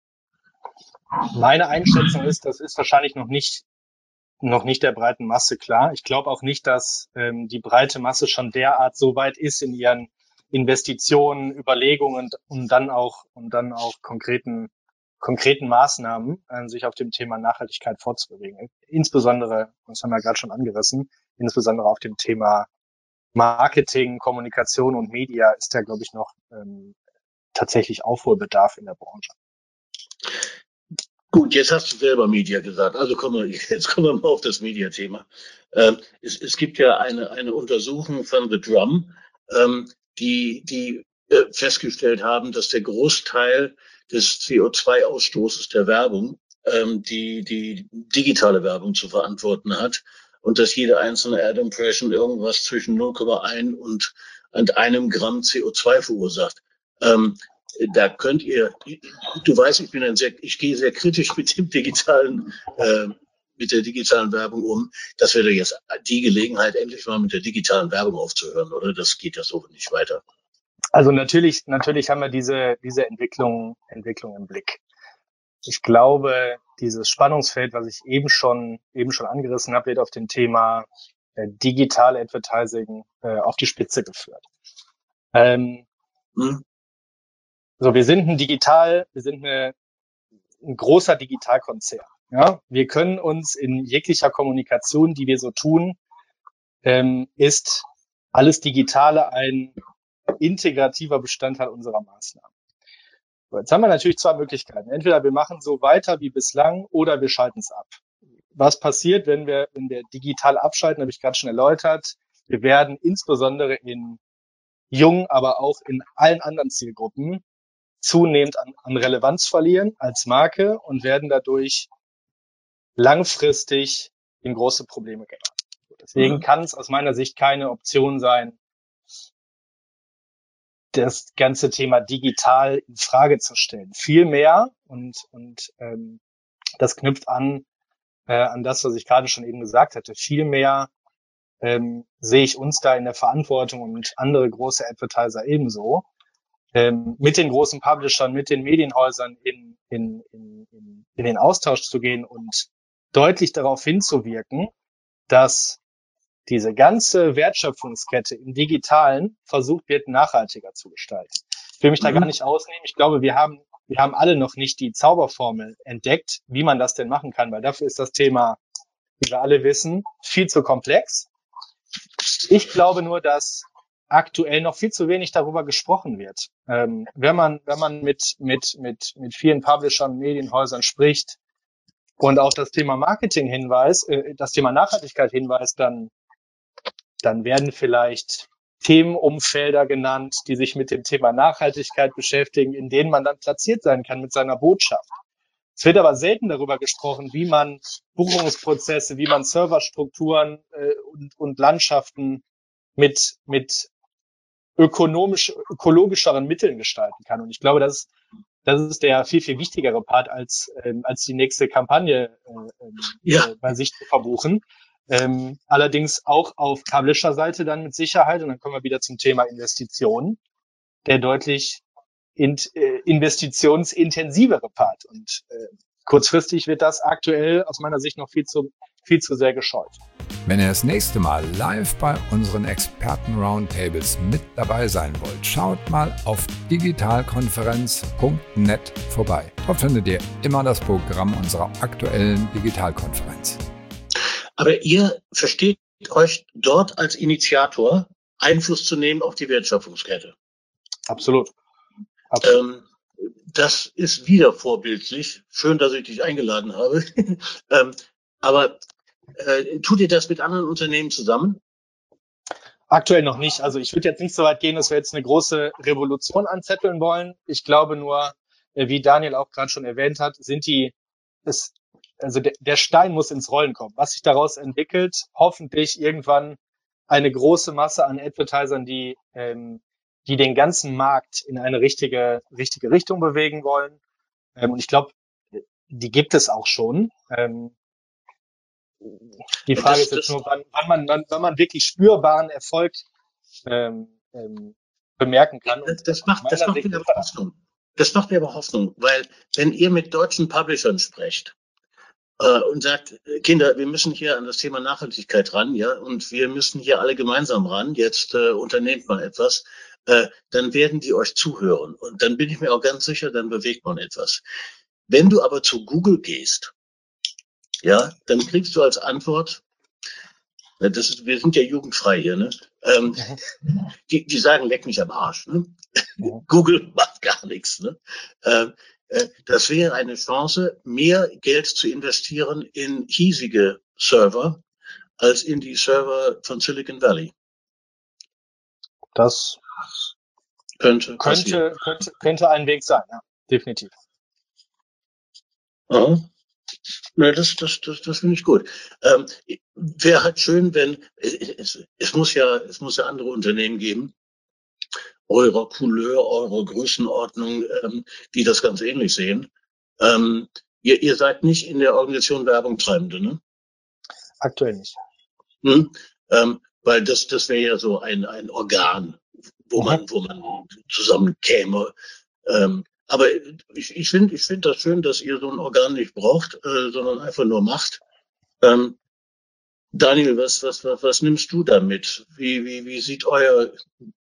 Speaker 3: Meine Einschätzung ist, das ist wahrscheinlich noch nicht noch nicht der breiten Masse klar. Ich glaube auch nicht, dass ähm, die breite Masse schon derart so weit ist in ihren Investitionen, Überlegungen und, und dann auch und dann auch konkreten konkreten Maßnahmen, äh, sich auf dem Thema Nachhaltigkeit fortzubewegen. Insbesondere, das haben wir gerade schon angerissen, insbesondere auf dem Thema Marketing, Kommunikation und Media ist da, glaube ich, noch ähm, tatsächlich Aufholbedarf in der Branche.
Speaker 2: Gut, jetzt hast du selber Media gesagt. Also kommen wir, jetzt kommen wir mal auf das Media-Thema. Ähm, es, es gibt ja eine, eine Untersuchung von The Drum, ähm, die, die äh, festgestellt haben, dass der Großteil des C O zwei Ausstoßes der Werbung ähm, die, die digitale Werbung zu verantworten hat und dass jede einzelne Ad Impression irgendwas zwischen null Komma eins und, und einem Gramm C O zwei verursacht. Ähm, Da könnt ihr, du weißt, ich bin ein sehr, ich gehe sehr kritisch mit dem digitalen, äh, mit der digitalen Werbung um. Das wäre jetzt die Gelegenheit, endlich mal mit der digitalen Werbung aufzuhören, oder? Das geht ja so nicht weiter.
Speaker 3: Also natürlich, natürlich haben wir diese, diese Entwicklung, Entwicklung im Blick. Ich glaube, dieses Spannungsfeld, was ich eben schon, eben schon angerissen habe, wird auf dem Thema äh, digitale Advertising äh, auf die Spitze geführt. Ähm, hm? So, wir sind ein digital, wir sind eine, ein großer Digitalkonzern. Ja, wir können uns in jeglicher Kommunikation, die wir so tun, ähm, ist alles Digitale ein integrativer Bestandteil unserer Maßnahmen. So, jetzt haben wir natürlich zwei Möglichkeiten. Entweder wir machen so weiter wie bislang oder wir schalten es ab. Was passiert, wenn wir, wenn wir digital abschalten, habe ich gerade schon erläutert. Wir werden insbesondere in jungen, aber auch in allen anderen Zielgruppen zunehmend an, an Relevanz verlieren als Marke und werden dadurch langfristig in große Probleme geraten. Deswegen mhm. kann es aus meiner Sicht keine Option sein, das ganze Thema digital in Frage zu stellen. Vielmehr, und, und ähm, das knüpft an, äh, an das, was ich gerade schon eben gesagt hatte, vielmehr ähm, sehe ich uns da in der Verantwortung und andere große Advertiser ebenso, ähm, mit den großen Publishern, mit den Medienhäusern in, in, in, in, in den Austausch zu gehen und deutlich darauf hinzuwirken, dass diese ganze Wertschöpfungskette im Digitalen versucht wird, nachhaltiger zu gestalten. Ich will mich da mhm. gar nicht ausnehmen. Ich glaube, wir haben, wir haben alle noch nicht die Zauberformel entdeckt, wie man das denn machen kann, weil dafür ist das Thema, wie wir alle wissen, viel zu komplex. Ich glaube nur, dass aktuell noch viel zu wenig darüber gesprochen wird. Ähm, wenn man, wenn man mit, mit, mit, mit vielen Publishern, Medienhäusern spricht und auch das Thema Marketing hinweist, äh, das Thema Nachhaltigkeit hinweist, dann dann werden vielleicht Themenumfelder genannt, die sich mit dem Thema Nachhaltigkeit beschäftigen, in denen man dann platziert sein kann mit seiner Botschaft. Es wird aber selten darüber gesprochen, wie man Buchungsprozesse, wie man Serverstrukturen äh, und, und Landschaften mit, mit ökonomisch, ökologischeren Mitteln gestalten kann. Und ich glaube, das ist, das ist der viel, viel wichtigere Part, als, ähm, als die nächste Kampagne äh, ja. äh, bei sich zu verbuchen. Ähm, allerdings auch auf Publisher-Seite dann mit Sicherheit, und dann kommen wir wieder zum Thema Investitionen, der deutlich in, äh, investitionsintensivere Part. Und äh, kurzfristig wird das aktuell aus meiner Sicht noch viel zu viel zu sehr gescheut.
Speaker 1: Wenn ihr das nächste Mal live bei unseren Experten-Roundtables mit dabei sein wollt, schaut mal auf digitalkonferenz punkt net vorbei. Dort findet ihr immer das Programm unserer aktuellen Digitalkonferenz.
Speaker 2: Aber ihr versteht euch dort als Initiator, Einfluss zu nehmen auf die Wertschöpfungskette.
Speaker 3: Absolut. Absolut.
Speaker 2: Ähm, das ist wieder vorbildlich. Schön, dass ich dich eingeladen habe. ähm, aber äh, tut ihr das mit anderen Unternehmen zusammen?
Speaker 3: Aktuell noch nicht. Also ich würde jetzt nicht so weit gehen, dass wir jetzt eine große Revolution anzetteln wollen. Ich glaube nur, wie Daniel auch gerade schon erwähnt hat, sind die, es, also der, der Stein muss ins Rollen kommen. Was sich daraus entwickelt, hoffentlich irgendwann eine große Masse an Advertisern, die ähm, die den ganzen Markt in eine richtige richtige Richtung bewegen wollen. Ähm, und ich glaube, die gibt es auch schon. Ähm, die Frage das, ist jetzt nur, wann, wann, man, wann, wann man wirklich spürbaren Erfolg ähm, ähm, bemerken kann.
Speaker 2: Das, das, macht, das, macht mir aber Hoffnung. das macht mir aber Hoffnung, weil wenn ihr mit deutschen Publishern sprecht, und sagt, Kinder, wir müssen hier an das Thema Nachhaltigkeit ran, ja, und wir müssen hier alle gemeinsam ran, jetzt äh, unternehmt man etwas, äh, dann werden die euch zuhören. Und dann bin ich mir auch ganz sicher, dann bewegt man etwas. Wenn du aber zu Google gehst, ja, dann kriegst du als Antwort, das ist, wir sind ja jugendfrei hier, ne? Ähm, die, die sagen, leck mich am Arsch, ne? Google macht gar nichts, ne? Ähm, Das wäre eine Chance, mehr Geld zu investieren in hiesige Server als in die Server von Silicon Valley.
Speaker 3: Das
Speaker 2: könnte
Speaker 3: könnte, könnte, könnte ein Weg sein, ja, definitiv.
Speaker 2: Aha. Ja, das, das, das, das finde ich gut. Ähm, wäre halt schön, wenn es, es muss ja, es muss ja andere Unternehmen geben, eurer Couleur, eurer Größenordnung, ähm, die das ganz ähnlich sehen. Ähm, ihr, ihr seid nicht in der Organisation Werbung Treibende, ne?
Speaker 3: Aktuell nicht.
Speaker 2: Hm? Ähm, weil das, das wäre ja so ein, ein Organ, wo man, mhm. wo man zusammenkäme. Ähm, aber ich, ich finde, ich finde das schön, dass ihr so ein Organ nicht braucht, äh, sondern einfach nur macht. Ähm, Daniel, was, was, was, was nimmst du damit? Wie, wie, wie sieht euer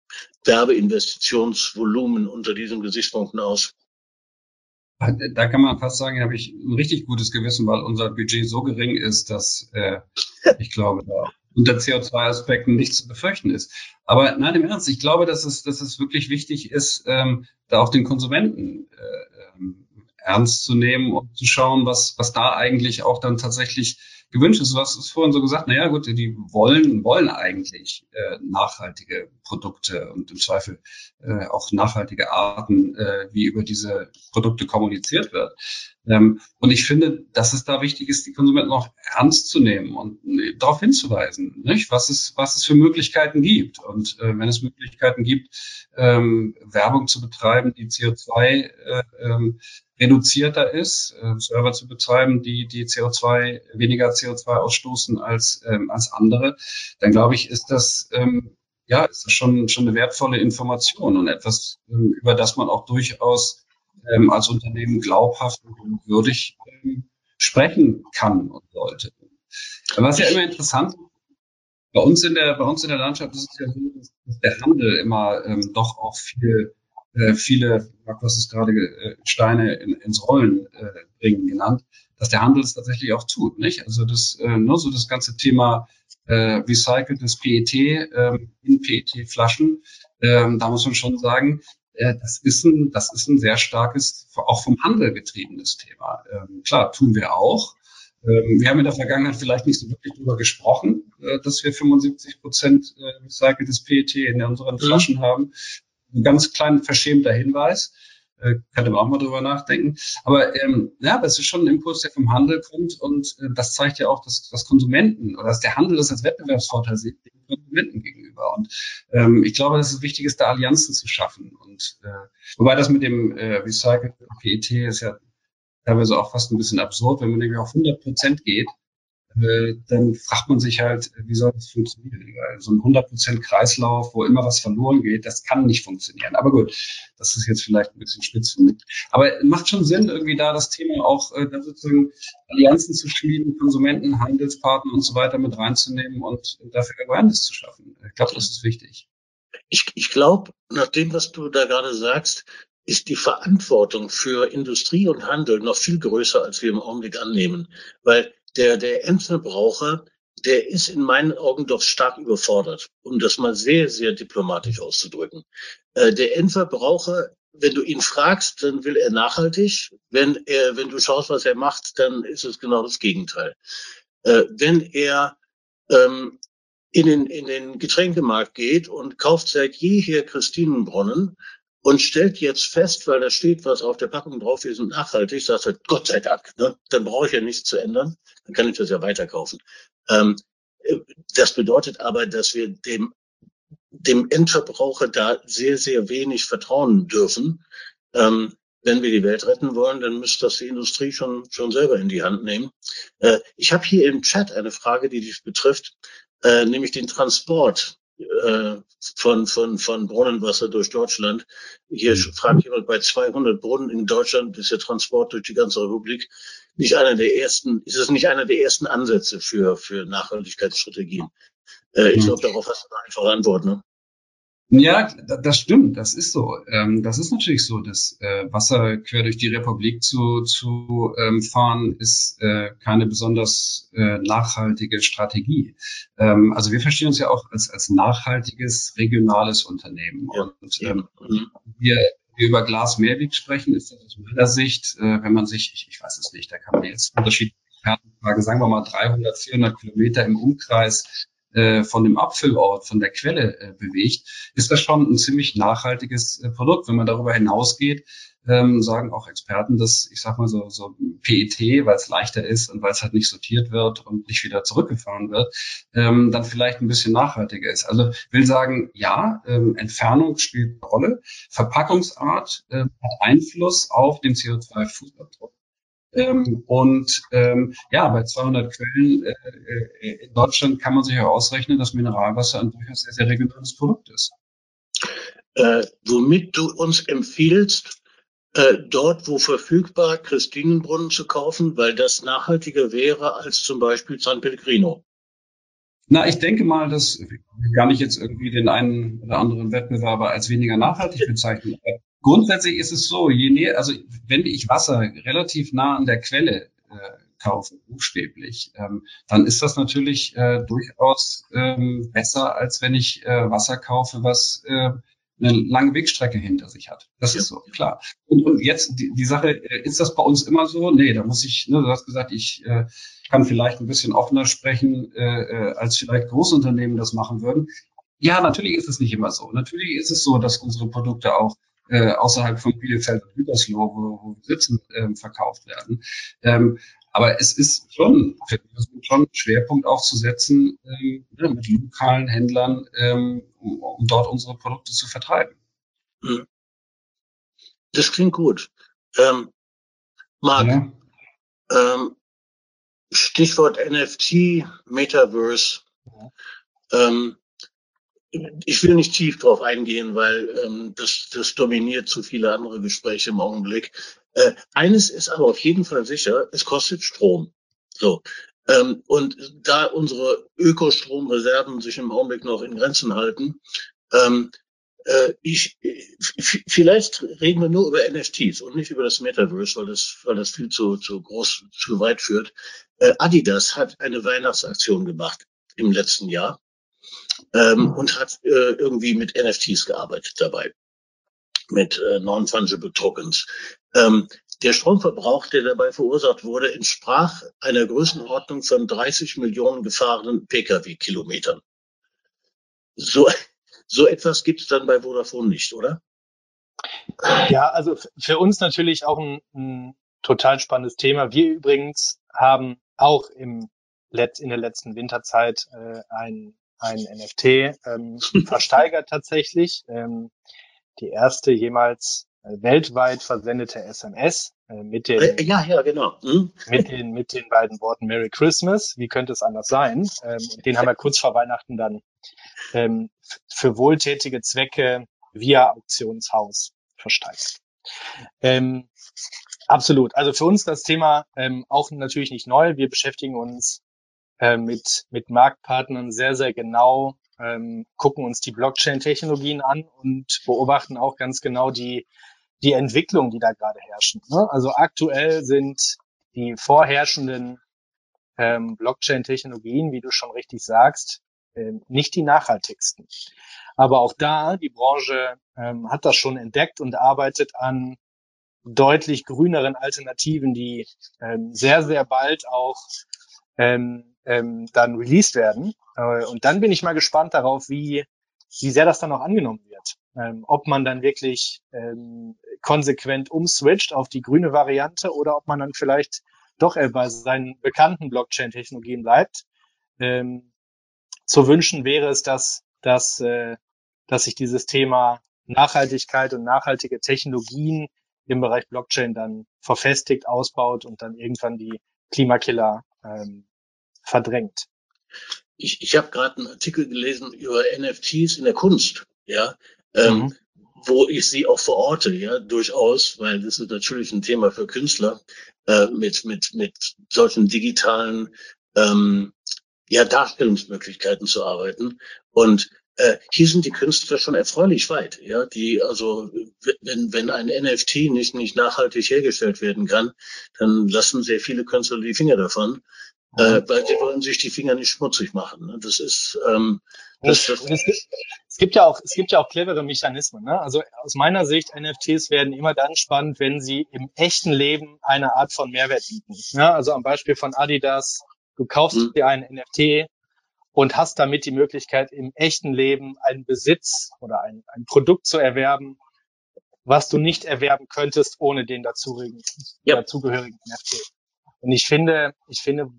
Speaker 2: Werbeinvestitionsvolumen unter diesen Gesichtspunkten aus?
Speaker 4: Da kann man fast sagen, habe ich ein richtig gutes Gewissen, weil unser Budget so gering ist, dass äh, ich glaube, da unter C O zwei Aspekten nichts zu befürchten ist. Aber nein, im Ernst, ich glaube, dass es, dass es wirklich wichtig ist, ähm, da auch den Konsumenten äh, ähm, ernst zu nehmen und zu schauen, was, was da eigentlich auch dann tatsächlich gewünscht ist. Du hast es vorhin so gesagt, naja gut, die wollen, wollen eigentlich äh, nachhaltige Produkte und im Zweifel äh, auch nachhaltige Arten, äh, wie über diese Produkte kommuniziert wird. Ähm, und ich finde, dass es da wichtig ist, die Konsumenten auch ernst zu nehmen und äh, darauf hinzuweisen, nicht? Was es, was es für Möglichkeiten gibt. Und äh, wenn es Möglichkeiten gibt, ähm, Werbung zu betreiben, die C O zwei äh, ähm, reduzierter ist, äh, Server zu betreiben, die die C O zwei weniger C O zwei ausstoßen als ähm, als andere, dann glaube ich, ist das ähm, ja ist das schon schon eine wertvolle Information und etwas, ähm, über das man auch durchaus ähm, als Unternehmen glaubhaft und würdig ähm, sprechen kann und sollte. Was ja immer interessant ist, bei uns in der bei uns in der Landschaft ist es ja so, dass der Handel immer ähm, doch auch viel äh, viele, Marc, was es gerade äh, Steine in, ins Rollen äh, bringen genannt, dass der Handel es tatsächlich auch tut, nicht? Also das äh, nur so das ganze Thema äh, recyceltes P E T ähm, in P E T-Flaschen, ähm, da muss man schon sagen, äh, das ist ein das ist ein sehr starkes, auch vom Handel getriebenes Thema. Ähm, klar, tun wir auch. Ähm, wir haben in der Vergangenheit vielleicht nicht so wirklich darüber gesprochen, äh, dass wir fünfundsiebzig Prozent äh, recyceltes P E T in unseren mhm. Flaschen haben. Ein ganz klein verschämter Hinweis, äh, könnte man auch mal drüber nachdenken. Aber ähm, ja, das ist schon ein Impuls, der vom Handel kommt und äh, das zeigt ja auch, dass, dass Konsumenten oder dass der Handel das als Wettbewerbsvorteil sieht den Konsumenten gegenüber. Und ähm, ich glaube, dass es wichtig ist, da Allianzen zu schaffen. Und äh, wobei das mit dem äh, recycelten P E T ist ja teilweise auch fast ein bisschen absurd, wenn man nämlich auf hundert Prozent geht, äh, dann fragt man sich halt, wie soll das funktionieren? Weil so ein hundert Prozent Kreislauf, wo immer was verloren geht, das kann nicht funktionieren. Aber gut, das ist jetzt vielleicht ein bisschen spitzfindig. Aber macht schon Sinn, irgendwie da das Thema auch äh, da sozusagen Allianzen zu schmieden, Konsumenten, Handelspartner und so weiter mit reinzunehmen und dafür Awareness zu schaffen. Ich glaube, das ist wichtig.
Speaker 2: Ich, ich glaube, nach dem, was du da gerade sagst, ist die Verantwortung für Industrie und Handel noch viel größer, als wir im Augenblick annehmen. Weil der, der Endverbraucher, der ist in meinen Augen doch stark überfordert, um das mal sehr, sehr diplomatisch auszudrücken. Äh, der Endverbraucher, wenn du ihn fragst, dann will er nachhaltig. Wenn er, wenn du schaust, was er macht, dann ist es genau das Gegenteil. Äh, wenn er ähm, in den, in den Getränkemarkt geht und kauft seit jeher Christinenbrunnen und stellt jetzt fest, weil da steht, was auf der Packung drauf ist und nachhaltig, sagt er, Gott sei Dank, ne? Dann brauche ich ja nichts zu ändern, dann kann ich das ja weiterkaufen. Ähm, das bedeutet aber, dass wir dem, dem Endverbraucher da sehr, sehr wenig vertrauen dürfen. Ähm, wenn wir die Welt retten wollen, dann müsste das die Industrie schon, schon selber in die Hand nehmen. Äh, ich habe hier im Chat eine Frage, die dich betrifft, äh, nämlich den Transport äh, von, von, von Brunnenwasser durch Deutschland. Hier fragt jemand, bei zweihundert Brunnen in Deutschland ist der Transport durch die ganze Republik nicht einer der ersten, ist es nicht einer der ersten Ansätze für, für Nachhaltigkeitsstrategien? Äh, ich glaube, darauf hast du eine einfache Antwort, ne?
Speaker 4: Ja, das stimmt, das ist so. Ähm, das ist natürlich so, dass äh, Wasser quer durch die Republik zu, zu ähm, fahren, ist äh, keine besonders äh, nachhaltige Strategie. Ähm, also wir verstehen uns ja auch als, als nachhaltiges regionales Unternehmen.
Speaker 2: Ja,
Speaker 4: und ähm, wir, wir über Glas Mehrweg sprechen, ist das aus meiner Sicht, äh, wenn man sich, ich, ich weiß es nicht, da kann man jetzt unterschiedliche Experten fragen, sagen wir mal dreihundert, vierhundert Kilometer im Umkreis von dem Abfüllort, von der Quelle äh, bewegt, ist das schon ein ziemlich nachhaltiges äh, Produkt. Wenn man darüber hinausgeht, ähm, sagen auch Experten, dass, ich sag mal so, so P E T, weil es leichter ist und weil es halt nicht sortiert wird und nicht wieder zurückgefahren wird, ähm, dann vielleicht ein bisschen nachhaltiger ist. Also will sagen, ja, ähm, Entfernung spielt eine Rolle. Verpackungsart äh, hat Einfluss auf den C O zwei Fußabdruck. Ähm, und ähm, ja, bei zweihundert Quellen äh, äh, in Deutschland kann man sich ja ausrechnen, dass Mineralwasser ein durchaus sehr, sehr regionales Produkt ist.
Speaker 2: Äh, womit du uns empfiehlst, äh, dort, wo verfügbar, Christinenbrunnen zu kaufen, weil das nachhaltiger wäre als zum Beispiel San Pellegrino.
Speaker 4: Na, ich denke mal, dass wir gar nicht jetzt irgendwie den einen oder anderen Wettbewerber als weniger nachhaltig bezeichnen. Aber grundsätzlich ist es so, je näher, also wenn ich Wasser relativ nah an der Quelle äh, kaufe, buchstäblich, ähm, dann ist das natürlich äh, durchaus ähm, besser, als wenn ich äh, Wasser kaufe, was äh, eine lange Wegstrecke hinter sich hat. Das ja. ist so, klar. Und, und jetzt die, die Sache, ist das bei uns immer so? Nee, da muss ich, ne, du hast gesagt, ich äh, kann vielleicht ein bisschen offener sprechen, äh, als vielleicht Großunternehmen das machen würden. Ja, natürlich ist es nicht immer so. Natürlich ist es so, dass unsere Produkte auch äh, außerhalb von Bielefeld und Gütersloh, wo, wo wir sitzen, ähm, verkauft werden. Ähm, aber es ist schon, schon ein Schwerpunkt aufzusetzen, ähm, mit lokalen Händlern, ähm, um, um dort unsere Produkte zu vertreiben.
Speaker 2: Das klingt gut. Ähm, Marc, ja. ähm, Stichwort N F T, Metaverse. Ja. Ähm, ich will nicht tief drauf eingehen, weil ähm, das, das dominiert zu viele andere Gespräche im Augenblick. Äh, eines ist aber auf jeden Fall sicher, es kostet Strom. So. Ähm, und da unsere Ökostromreserven sich im Augenblick noch in Grenzen halten, ähm, äh, ich, vielleicht reden wir nur über N F Ts und nicht über das Metaverse, weil das, weil das viel zu, zu groß, zu weit führt. Äh, Adidas hat eine Weihnachtsaktion gemacht im letzten Jahr. Ähm, und hat äh, irgendwie mit N F Ts gearbeitet dabei, mit äh, Non-Fungible Tokens. Ähm, der Stromverbrauch, der dabei verursacht wurde, entsprach einer Größenordnung von dreißig Millionen gefahrenen Pkw-Kilometern. So, so etwas gibt es dann bei Vodafone nicht, oder?
Speaker 3: Ja, also für uns natürlich auch ein, ein total spannendes Thema. Wir übrigens haben auch im Let- in der letzten Winterzeit äh, ein ein N F T ähm, versteigert tatsächlich. Ähm, die erste jemals äh, weltweit versendete S M S äh, mit den,
Speaker 2: Äh, ja, ja, genau. Hm?
Speaker 3: mit den, mit den beiden Worten Merry Christmas. Wie könnte es anders sein? Ähm, und den haben wir kurz vor Weihnachten dann ähm, f- für wohltätige Zwecke via Auktionshaus versteigert. Ähm, absolut. Also für uns das Thema ähm, auch natürlich nicht neu. Wir beschäftigen uns äh, mit, mit Marktpartnern sehr, sehr genau, ähm, gucken uns die Blockchain-Technologien an und beobachten auch ganz genau die, die Entwicklung, die da gerade herrschen. Ne? Also aktuell sind die vorherrschenden ähm, Blockchain-Technologien, wie du schon richtig sagst, ähm, nicht die nachhaltigsten. Aber auch da, die Branche ähm, hat das schon entdeckt und arbeitet an deutlich grüneren Alternativen, die ähm, sehr, sehr bald auch ähm, ähm, dann released werden. Äh, und dann bin ich mal gespannt darauf, wie, wie sehr das dann auch angenommen wird. Ähm, ob man dann wirklich ähm, konsequent umswitcht auf die grüne Variante oder ob man dann vielleicht doch äh, bei seinen bekannten Blockchain-Technologien bleibt. Ähm, zu wünschen wäre es, dass, dass, äh, dass sich dieses Thema Nachhaltigkeit und nachhaltige Technologien im Bereich Blockchain dann verfestigt, ausbaut und dann irgendwann die Klimakiller ähm, verdrängt.
Speaker 2: Ich, ich habe gerade einen Artikel gelesen über N F Ts in der Kunst, ja, ähm,
Speaker 3: Mhm.
Speaker 2: wo ich sie auch verorte, ja, durchaus, weil das ist natürlich ein Thema für Künstler, äh, mit mit mit solchen digitalen ähm, ja, Darstellungsmöglichkeiten zu arbeiten. Und äh, hier sind die Künstler schon erfreulich weit. Ja, die also wenn wenn ein N F T nicht nicht nachhaltig hergestellt werden kann, dann lassen sehr viele Künstler die Finger davon, äh,
Speaker 3: Mhm.
Speaker 2: weil sie wollen sich die Finger nicht schmutzig machen. Ne? Das ist ähm, das
Speaker 3: Es,
Speaker 2: das
Speaker 3: es, gibt, es gibt ja auch, es gibt ja auch clevere Mechanismen. Ne? Also aus meiner Sicht, N F Ts werden immer dann spannend, wenn sie im echten Leben eine Art von Mehrwert bieten. Ja, also am Beispiel von Adidas, du
Speaker 2: hm,
Speaker 3: kaufst dir einen N F T und hast damit die Möglichkeit, im echten Leben einen Besitz oder ein, ein Produkt zu erwerben, was du nicht erwerben könntest ohne den dazugehörigen,
Speaker 2: ja,
Speaker 3: dazugehörigen N F T. Und ich finde, ich finde,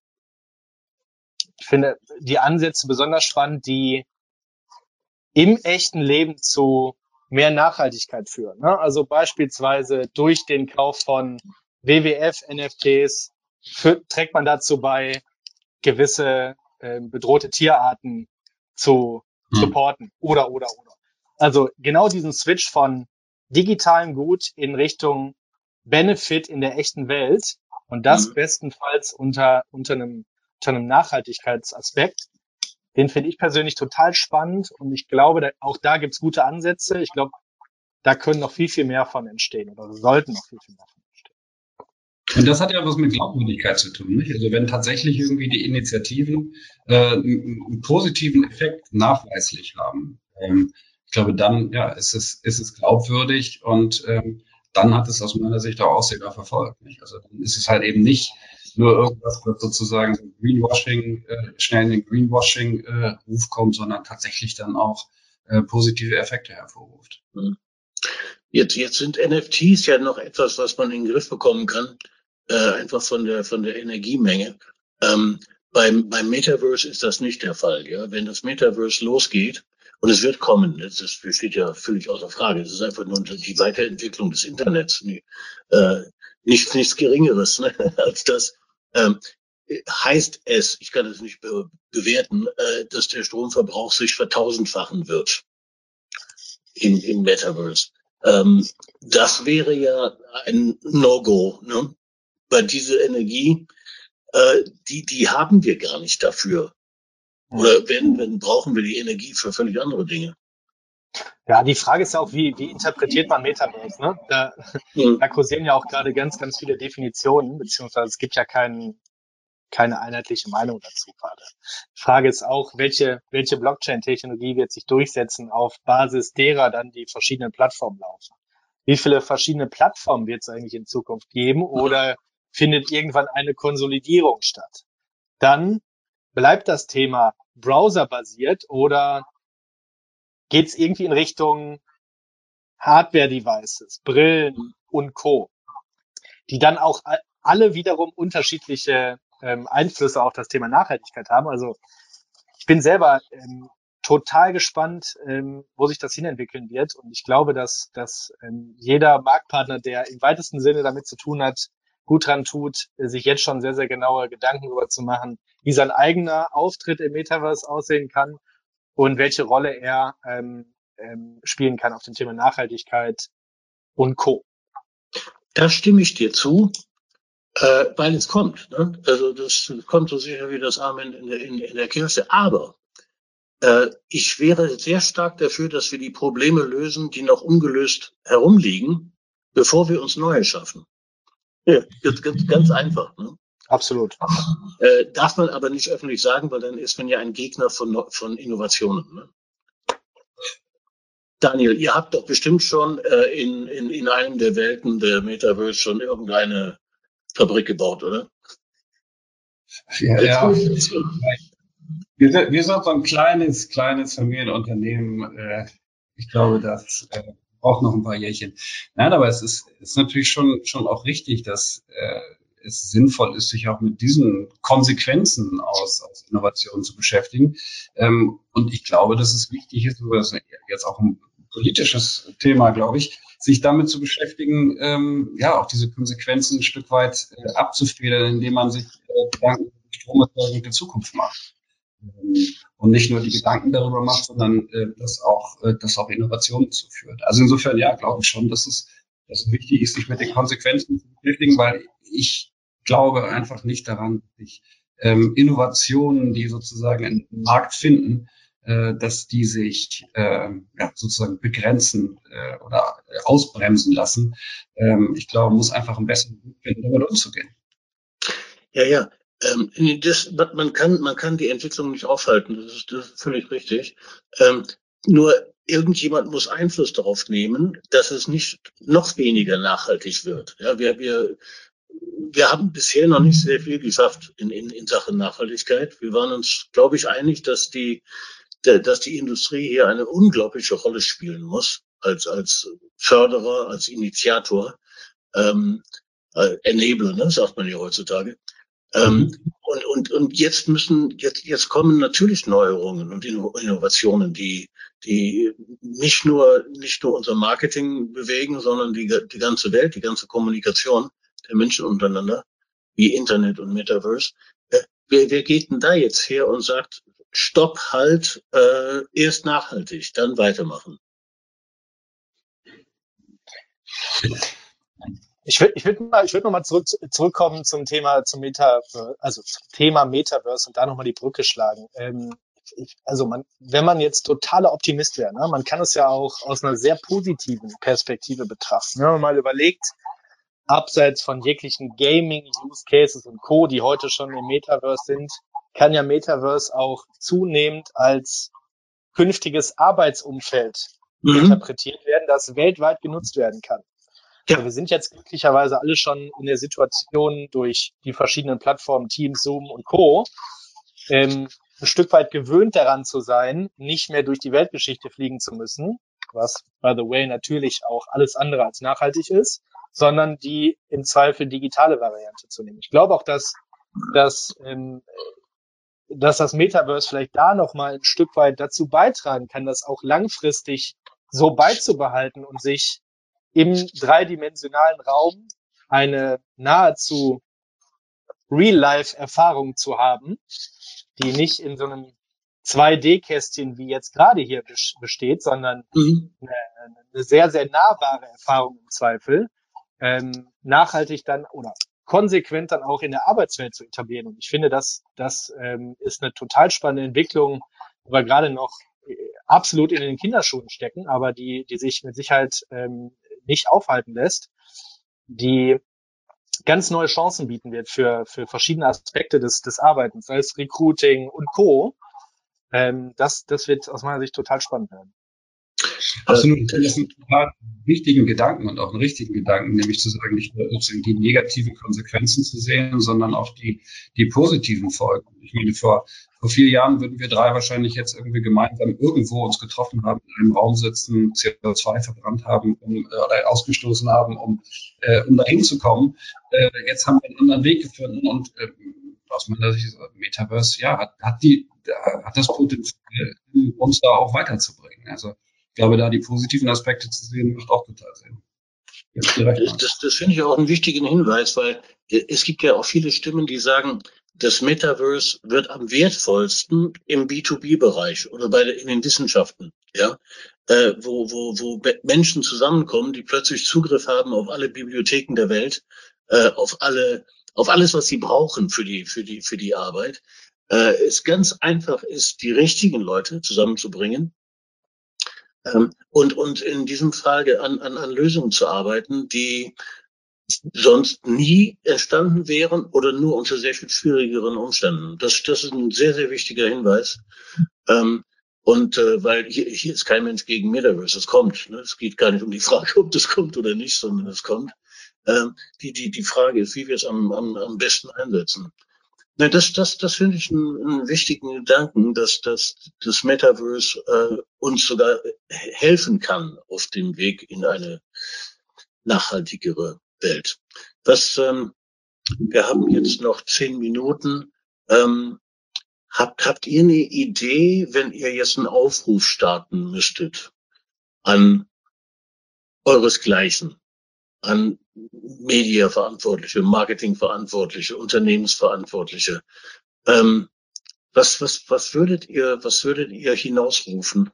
Speaker 3: ich finde die Ansätze besonders spannend, die im echten Leben zu mehr Nachhaltigkeit führen. Ne? Also beispielsweise durch den Kauf von W W F-N F Ts für, trägt man dazu bei, gewisse äh, bedrohte Tierarten zu
Speaker 4: Hm.
Speaker 3: supporten oder, oder, oder. Also genau diesen Switch von digitalem Gut in Richtung Benefit in der echten Welt und das
Speaker 2: hm.
Speaker 3: bestenfalls unter, unter einem, unter einem Nachhaltigkeitsaspekt. Den finde ich persönlich total spannend und ich glaube, da, auch da gibt's gute Ansätze. Ich glaube, da können noch viel, viel mehr von entstehen oder sollten noch viel, viel mehr von entstehen.
Speaker 4: Und das hat ja was mit Glaubwürdigkeit zu tun, nicht? Also wenn tatsächlich irgendwie die Initiativen äh, einen, einen positiven Effekt nachweislich haben, ähm, ich glaube, dann ja, ist es ist es glaubwürdig und ähm, dann hat es aus meiner Sicht auch Aussicht auf Erfolg, nicht? Also dann ist es halt eben nicht nur irgendwas, was sozusagen so Greenwashing äh, schnell in den Greenwashing-Ruf kommt, sondern tatsächlich dann auch äh, positive Effekte hervorruft.
Speaker 2: hm. Jetzt jetzt sind N F Ts ja noch etwas, was man in den Griff bekommen kann, äh, einfach von der von der Energiemenge. Ähm, beim beim Metaverse ist das nicht der Fall. Ja, wenn das Metaverse losgeht und es wird kommen, das, das steht ja völlig außer Frage. Es ist einfach nur die Weiterentwicklung des Internets, nee, äh, nichts nichts Geringeres, ne, als das. Ähm, heißt es, ich kann es nicht be bewerten, äh, dass der Stromverbrauch sich vertausendfachen wird im, im Metaverse. Ähm, das wäre ja ein No-Go, ne? Weil diese Energie, äh, die, die haben wir gar nicht dafür. Oder wenn, wenn brauchen wir die Energie für völlig andere Dinge.
Speaker 3: Ja, die Frage ist ja auch, wie, wie interpretiert man Metaverse? Ne? Da,
Speaker 2: Hm.
Speaker 3: da kursieren ja auch gerade ganz, ganz viele Definitionen, beziehungsweise es gibt ja kein, keine einheitliche Meinung dazu gerade. Die Frage ist auch, welche, welche Blockchain-Technologie wird sich durchsetzen, auf Basis derer dann die verschiedenen Plattformen laufen. Wie viele verschiedene Plattformen wird es eigentlich in Zukunft geben oder findet irgendwann eine Konsolidierung statt? Dann bleibt das Thema browserbasiert oder geht es irgendwie in Richtung Hardware-Devices, Brillen und Co., die dann auch alle wiederum unterschiedliche ähm, Einflüsse auf das Thema Nachhaltigkeit haben. Also ich bin selber ähm, total gespannt, ähm, wo sich das hinentwickeln wird. Und ich glaube, dass, dass ähm, jeder Marktpartner, der im weitesten Sinne damit zu tun hat, gut dran tut, sich jetzt schon sehr, sehr genaue Gedanken darüber zu machen, wie sein eigener Auftritt im Metaverse aussehen kann und welche Rolle er ähm, ähm, spielen kann auf dem Thema Nachhaltigkeit und Co.
Speaker 2: Da stimme ich dir zu, äh, weil es kommt. Ne? Also das kommt so sicher wie das Amen in der, in, in der Kirche. Aber äh, ich wäre sehr stark dafür, dass wir die Probleme lösen, die noch ungelöst herumliegen, bevor wir uns neue schaffen. Ja, ganz, ganz, ganz einfach. Ne?
Speaker 3: Absolut.
Speaker 2: Äh, darf man aber nicht öffentlich sagen, weil dann ist man ja ein Gegner von, von Innovationen. Ne? Daniel, ihr habt doch bestimmt schon äh, in, in, in einem der Welten der Metaverse schon irgendeine Fabrik gebaut, oder?
Speaker 4: Ja, ja. Wir, sind, wir sind so ein kleines, kleines Familienunternehmen. Äh, ich glaube, das äh, braucht noch ein paar Jährchen. Nein, aber es ist, ist natürlich schon, schon auch richtig, dass äh, es sinnvoll ist, sich auch mit diesen Konsequenzen aus, aus Innovationen zu beschäftigen. Ähm, und ich glaube, dass es wichtig ist, das ist jetzt auch ein politisches Thema, glaube ich, sich damit zu beschäftigen, ähm, ja, auch diese Konsequenzen ein Stück weit äh, abzufedern, indem man sich äh, Gedanken über die Stromerzeugung der Zukunft macht. Ähm, und nicht nur die Gedanken darüber macht, sondern äh, das auch, äh, das auch Innovationen zuführt. Also insofern, ja, glaube ich schon, dass es, dass es wichtig ist, sich mit den Konsequenzen zu beschäftigen, weil ich glaube einfach nicht daran, dass sich ähm, Innovationen, die sozusagen einen Markt finden, äh, dass die sich äh, ja, sozusagen begrenzen äh, oder ausbremsen lassen. Ähm, ich glaube, man muss einfach einen besseren Weg finden, damit umzugehen.
Speaker 2: Ja, ja. Ähm, das, man kann, man kann die Entwicklung nicht aufhalten. Das ist, das ist völlig richtig. Ähm, nur irgendjemand muss Einfluss darauf nehmen, dass es nicht noch weniger nachhaltig wird. Ja, wir, wir, wir haben bisher noch nicht sehr viel geschafft in, in, in Sachen Nachhaltigkeit. Wir waren uns, glaube ich, einig, dass die, dass die Industrie hier eine unglaubliche Rolle spielen muss, als, als Förderer, als Initiator, ähm, äh, Enabler, ne, sagt man ja heutzutage. Ähm, mhm. und, und, und jetzt müssen, jetzt, jetzt kommen natürlich Neuerungen und Innovationen, die, die nicht nur, nicht nur unser Marketing bewegen, sondern die, die ganze Welt, die ganze Kommunikation der Menschen untereinander, wie Internet und Metaverse. Äh, wer, wer geht denn da jetzt her und sagt, Stopp, halt, äh, erst nachhaltig, dann weitermachen?
Speaker 3: Ich würde ich würd mal, ich würd noch mal zurück, zurückkommen zum Thema, zum Metaverse, also zum Thema Metaverse und da nochmal die Brücke schlagen. Ähm, ich, also man, wenn man jetzt totaler Optimist wäre, ne, man kann es ja auch aus einer sehr positiven Perspektive betrachten. Wenn man mal überlegt, abseits von jeglichen Gaming-Use-Cases und Co., die heute schon im Metaverse sind, kann ja Metaverse auch zunehmend als künftiges Arbeitsumfeld mhm. interpretiert werden, das weltweit genutzt werden kann. Ja. Wir sind jetzt glücklicherweise alle schon in der Situation durch die verschiedenen Plattformen Teams, Zoom und Co. Ähm, ein Stück weit gewöhnt daran zu sein, nicht mehr durch die Weltgeschichte fliegen zu müssen, was, by the way, natürlich auch alles andere als nachhaltig ist, sondern die im Zweifel digitale Variante zu nehmen. Ich glaube auch, dass, dass, ähm, dass das Metaverse vielleicht da nochmal ein Stück weit dazu beitragen kann, das auch langfristig so beizubehalten und sich im dreidimensionalen Raum eine nahezu Real-Life-Erfahrung zu haben, die nicht in so einem zwei D-Kästchen wie jetzt gerade hier besteht, sondern mhm. eine, eine sehr, sehr nahbare Erfahrung im Zweifel, ähm, nachhaltig dann oder konsequent dann auch in der Arbeitswelt zu etablieren. Und ich finde, das, das ähm, ist eine total spannende Entwicklung, wo wir gerade noch äh, absolut in den Kinderschuhen stecken, aber die, die sich mit Sicherheit ähm, nicht aufhalten lässt, die ganz neue Chancen bieten wird für, für verschiedene Aspekte des, des Arbeitens, sei es Recruiting und Co. Ähm, das, das wird aus meiner Sicht total spannend werden.
Speaker 4: Absolut. Das ist ein total wichtigen Gedanken und auch einen richtigen Gedanken, nämlich zu sagen, nicht nur sozusagen die negativen Konsequenzen zu sehen, sondern auch die, die positiven Folgen. Ich meine, vor, vor vier Jahren würden wir drei wahrscheinlich jetzt irgendwie gemeinsam irgendwo uns getroffen haben, in einem Raum sitzen, C O zwei verbrannt haben, um, oder ausgestoßen haben, um, äh, um dahin zu kommen. Äh, jetzt haben wir einen anderen Weg gefunden und, äh, aus meiner Sicht, Metaverse, ja, hat, hat die, da hat das Potenzial, uns da auch weiterzubringen. Also ich glaube, da die positiven Aspekte zu sehen, macht auch total Sinn.
Speaker 2: Das, das, das finde ich auch einen wichtigen Hinweis, weil es gibt ja auch viele Stimmen, die sagen, das Metaverse wird am wertvollsten im B zwei B-Bereich oder bei in den Wissenschaften, ja, äh, wo, wo, wo Menschen zusammenkommen, die plötzlich Zugriff haben auf alle Bibliotheken der Welt, äh, auf alle, auf alles, was sie brauchen für die, für die, für die Arbeit. Äh, es ganz einfach ist, die richtigen Leute zusammenzubringen. Ähm, und, und in diesem Fall an, an, an Lösungen zu arbeiten, die sonst nie entstanden wären oder nur unter sehr viel schwierigeren Umständen. Das, das ist ein sehr, sehr wichtiger Hinweis. Ähm, und äh, weil hier, hier ist kein Mensch gegen Metaverse, es kommt. Ne? Es geht gar nicht um die Frage, ob das kommt oder nicht, sondern es kommt. Ähm, die, die, die Frage ist, wie wir es am, am, am besten einsetzen. Ne, das, das, das finde ich einen, einen wichtigen Gedanken, dass, dass das Metaverse äh, uns sogar helfen kann auf dem Weg in eine nachhaltigere Welt. Was, ähm, wir haben jetzt noch zehn Minuten. Ähm, habt, habt ihr eine Idee, wenn ihr jetzt einen Aufruf starten müsstet an euresgleichen, an Mediaverantwortliche, Marketingverantwortliche, Unternehmensverantwortliche? Ähm, was, was, was würdet ihr, was würdet ihr hinausrufen?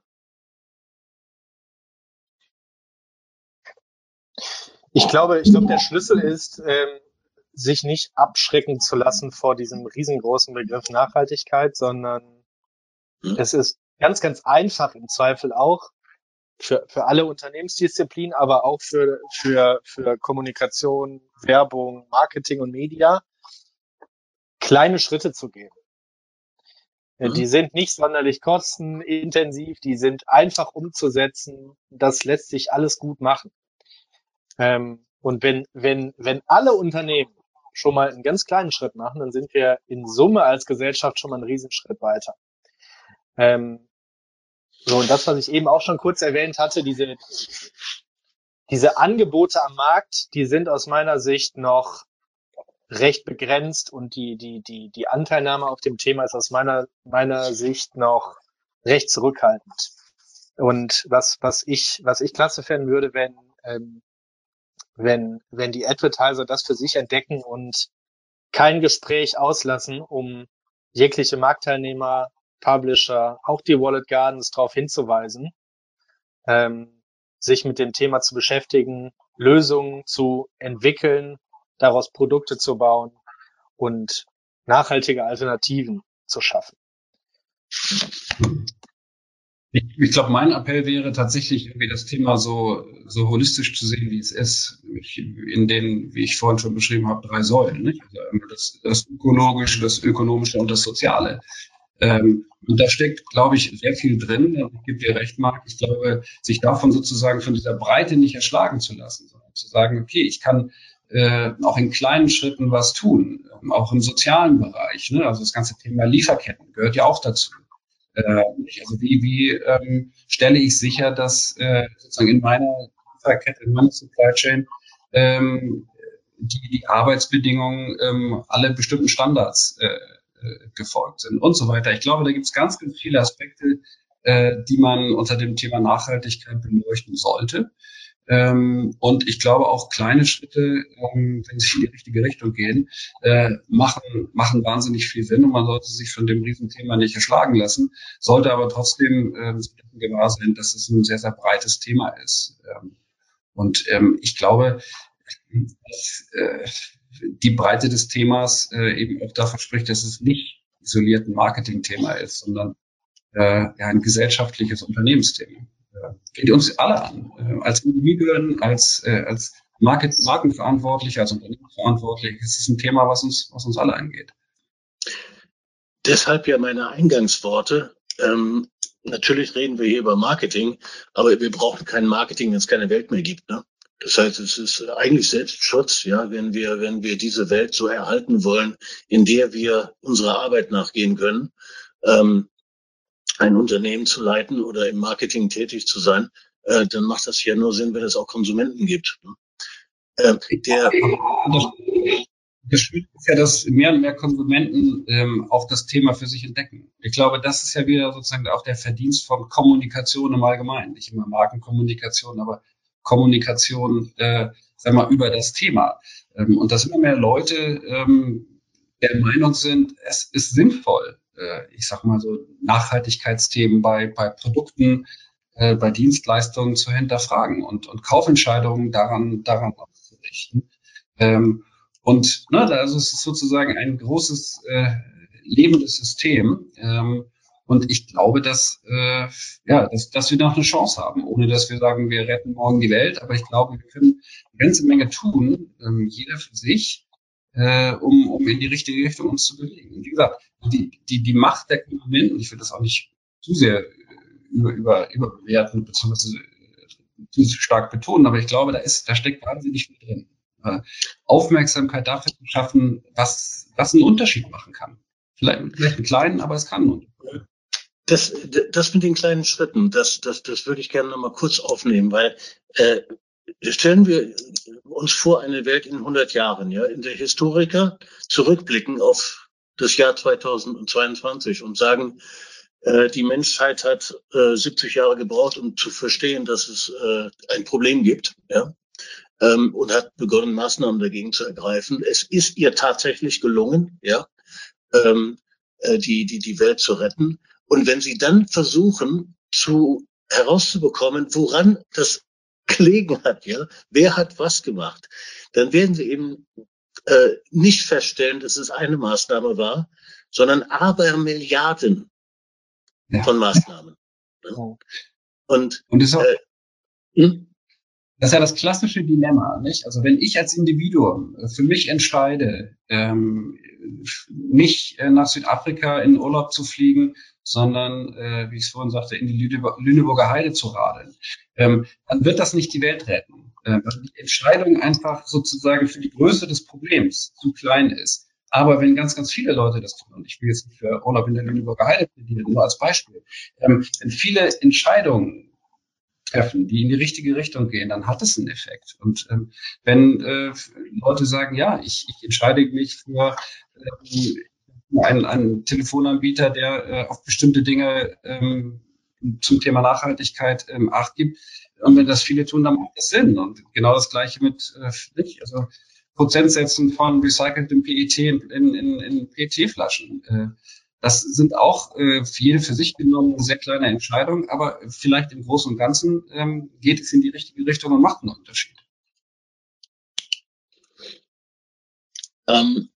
Speaker 3: Ich glaube, ich glaube, der Schlüssel ist, ähm, sich nicht abschrecken zu lassen vor diesem riesengroßen Begriff Nachhaltigkeit, sondern hm? es ist ganz, ganz einfach im Zweifel auch für, für alle Unternehmensdisziplinen, aber auch für, für, für Kommunikation, Werbung, Marketing und Media, kleine Schritte zu gehen. Mhm. Die sind nicht sonderlich kostenintensiv, die sind einfach umzusetzen. Das lässt sich alles gut machen. Ähm, und wenn, wenn, wenn alle Unternehmen schon mal einen ganz kleinen Schritt machen, dann sind wir in Summe als Gesellschaft schon mal einen Riesenschritt weiter. Ähm, so, und das, was ich eben auch schon kurz erwähnt hatte, diese, diese Angebote am Markt, die sind aus meiner Sicht noch recht begrenzt und die, die, die, die Anteilnahme auf dem Thema ist aus meiner, meiner Sicht noch recht zurückhaltend. Und was, was ich, was ich klasse fänden würde, wenn, ähm, wenn, wenn die Advertiser das für sich entdecken und kein Gespräch auslassen, um jegliche Marktteilnehmer, Publisher, auch die Wallet Gardens darauf hinzuweisen, ähm, sich mit dem Thema zu beschäftigen, Lösungen zu entwickeln, daraus Produkte zu bauen und nachhaltige Alternativen zu schaffen.
Speaker 4: Ich, ich glaube, mein Appell wäre tatsächlich irgendwie das Thema so so holistisch zu sehen, wie es ist, ich, in den, wie ich vorhin schon beschrieben habe, drei Säulen, nicht? Also das, das Ökologische, das Ökonomische und das Soziale. Ähm, und da steckt, glaube ich, sehr viel drin. Ich gebe dir recht, Marc. Ich glaube, sich davon sozusagen von dieser Breite nicht erschlagen zu lassen, sondern zu sagen, okay, ich kann äh, auch in kleinen Schritten was tun, ähm, auch im sozialen Bereich. Ne? Also das ganze Thema Lieferketten gehört ja auch dazu. Äh, also wie, wie ähm, stelle ich sicher, dass äh, sozusagen in meiner Lieferkette, in meiner Supply Chain ähm, die, die Arbeitsbedingungen ähm, alle bestimmten Standards äh, gefolgt sind und so weiter. Ich glaube, da gibt es ganz, ganz viele Aspekte, äh, die man unter dem Thema Nachhaltigkeit beleuchten sollte. Ähm, und ich glaube auch kleine Schritte, ähm, wenn sie in die richtige Richtung gehen, äh, machen, machen wahnsinnig viel Sinn und man sollte sich von dem Riesenthema nicht erschlagen lassen, sollte aber trotzdem äh, gewahr sein, dass es ein sehr, sehr breites Thema ist. Ähm, und ähm, ich glaube, dass äh, die Breite des Themas äh, eben auch davon spricht, dass es nicht isoliert ein Marketingthema ist, sondern äh, ja, ein gesellschaftliches Unternehmensthema. Äh, geht uns alle an. Äh, als Individuen, als, äh, als Market, Markenverantwortliche, als Unternehmensverantwortliche. Es ist ein Thema, was uns, was uns alle angeht.
Speaker 2: Deshalb ja meine Eingangsworte. Ähm, natürlich reden wir hier über Marketing, aber wir brauchen kein Marketing, wenn es keine Welt mehr gibt, ne? Das heißt, es ist eigentlich Selbstschutz, ja, wenn wir, wenn wir diese Welt so erhalten wollen, in der wir unserer Arbeit nachgehen können, ähm, ein Unternehmen zu leiten oder im Marketing tätig zu sein, äh, dann macht das ja nur Sinn, wenn es auch Konsumenten gibt.
Speaker 4: Äh, der, das Schöne ist ja, dass mehr und mehr Konsumenten ähm, auch das Thema für sich entdecken. Ich glaube, das ist ja wieder sozusagen auch der Verdienst von Kommunikation im Allgemeinen. Nicht immer Markenkommunikation, aber Kommunikation, äh, sag mal, über das Thema. Ähm, und dass immer mehr Leute ähm, der Meinung sind, es ist sinnvoll, äh, ich sag mal so, Nachhaltigkeitsthemen bei, bei Produkten, äh, bei Dienstleistungen zu hinterfragen und, und Kaufentscheidungen daran, daran auszurichten. Ähm, und ne, also es ist sozusagen ein großes äh, lebendes System. Ähm, und ich glaube, dass, äh, ja, dass, dass wir noch eine Chance haben, ohne dass wir sagen, wir retten morgen die Welt. Aber ich glaube, wir können eine ganze Menge tun, ähm, jeder für sich, äh, um, um in die richtige Richtung uns zu bewegen. Und wie gesagt, die, die, die Macht der Konsumenten, ich will das auch nicht zu sehr über, über, überbewerten, beziehungsweise zu stark betonen, aber ich glaube, da ist, da steckt wahnsinnig viel drin. Äh, Aufmerksamkeit dafür zu schaffen, was, was einen Unterschied machen kann. Vielleicht, vielleicht einen kleinen, aber es kann einen Unterschied.
Speaker 2: Das, das mit den kleinen Schritten, das, das, das würde ich gerne noch mal kurz aufnehmen, weil äh, stellen wir uns vor eine Welt in hundert Jahren, ja, in der Historiker zurückblicken auf das Jahr zweitausendzweiundzwanzig und sagen, äh, die Menschheit hat äh, siebzig Jahre gebraucht, um zu verstehen, dass es äh, ein Problem gibt, ja, ähm, und hat begonnen, Maßnahmen dagegen zu ergreifen. Es ist ihr tatsächlich gelungen, ja, ähm, äh, die, die, die Welt zu retten. Und wenn sie dann versuchen, zu herauszubekommen, woran das gelegen hat, ja, wer hat was gemacht, dann werden sie eben äh, nicht feststellen, dass es eine Maßnahme war, sondern Abermilliarden
Speaker 4: Ja.
Speaker 2: von Maßnahmen.
Speaker 3: Ja.
Speaker 2: Und,
Speaker 4: Und das ist auch,
Speaker 2: äh, hm?
Speaker 4: das ist ja das klassische Dilemma, nicht? Also wenn ich als Individuum für mich entscheide, ähm, nicht äh, nach Südafrika in Urlaub zu fliegen, sondern, äh, wie ich es vorhin sagte, in die Lüneburg, Lüneburger Heide zu radeln, ähm, dann wird das nicht die Welt retten. Äh, weil die Entscheidung einfach sozusagen für die Größe des Problems zu klein ist. Aber wenn ganz, ganz viele Leute das tun, und ich will jetzt nicht für Urlaub in der Lüneburger Heide plädieren, nur als Beispiel, ähm, wenn viele Entscheidungen treffen, die in die richtige Richtung gehen, dann hat es einen Effekt. Und ähm, wenn äh, Leute sagen, ja, ich, ich entscheide mich für ähm, einen, einen Telefonanbieter, der äh, auf bestimmte Dinge ähm, zum Thema Nachhaltigkeit ähm, Acht gibt, und wenn das viele tun, dann macht das Sinn. Und genau das Gleiche mit äh, also Prozentsätzen von recyceltem P E T in, in, in P E T-Flaschen. Äh, Das sind auch äh, für jede für sich genommen eine sehr kleine Entscheidung, aber vielleicht im Großen und Ganzen ähm, geht es in die richtige Richtung und macht einen Unterschied.
Speaker 2: Ähm,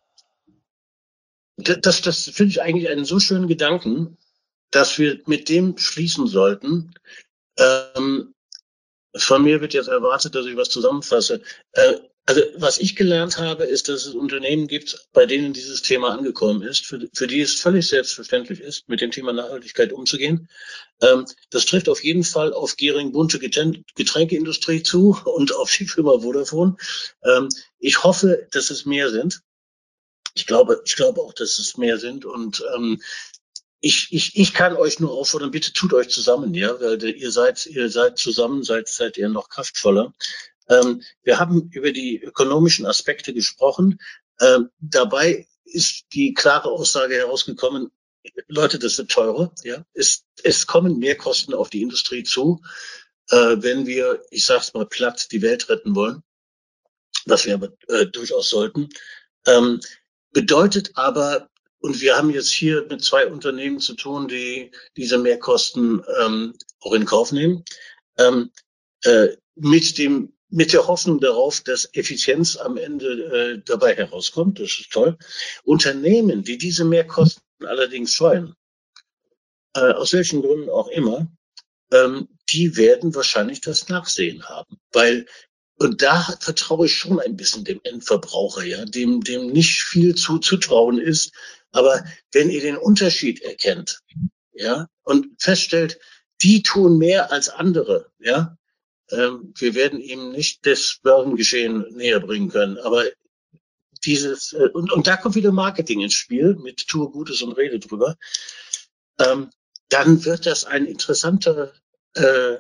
Speaker 2: das das finde ich eigentlich einen so schönen Gedanken, dass wir mit dem schließen sollten. Ähm, von mir wird jetzt erwartet, dass ich was zusammenfasse. Äh, also was ich gelernt habe, ist, dass es Unternehmen gibt, bei denen dieses Thema angekommen ist, für, für die es völlig selbstverständlich ist, mit dem Thema Nachhaltigkeit umzugehen. Ähm, das trifft auf jeden Fall auf Gering-Bunte Getränkeindustrie zu und auf die Firma Vodafone. Ähm, ich hoffe, dass es mehr sind. Ich glaube, ich glaube auch, dass es mehr sind. Und ähm, ich, ich, ich kann euch nur auffordern, bitte tut euch zusammen, ja, weil ihr seid, ihr seid zusammen, seid, seid ihr noch kraftvoller. Ähm, wir haben über die ökonomischen Aspekte gesprochen. Ähm, dabei ist die klare Aussage herausgekommen, Leute, das wird teurer. Ja, es, es kommen mehr Kosten auf die Industrie zu, äh, wenn wir, ich sag's mal platt, die Welt retten wollen, was wir aber äh, durchaus sollten. Ähm, bedeutet aber, und wir haben jetzt hier mit zwei Unternehmen zu tun, die diese Mehrkosten ähm, auch in Kauf nehmen, ähm, äh, mit dem mit der Hoffnung darauf, dass Effizienz am Ende äh, dabei herauskommt. Das ist toll. Unternehmen, die diese Mehrkosten allerdings scheuen, äh, aus welchen Gründen auch immer, ähm, die werden wahrscheinlich das Nachsehen haben. Weil, und da vertraue ich schon ein bisschen dem Endverbraucher, ja, dem, dem nicht viel zu zutrauen ist. Aber wenn ihr den Unterschied erkennt, ja, und feststellt, die tun mehr als andere, ja, ähm, wir werden ihm nicht das Börsengeschehen näher bringen können. Aber dieses, äh, und, und da kommt wieder Marketing ins Spiel mit tue Gutes und rede drüber. Ähm, dann wird das ein interessanter äh,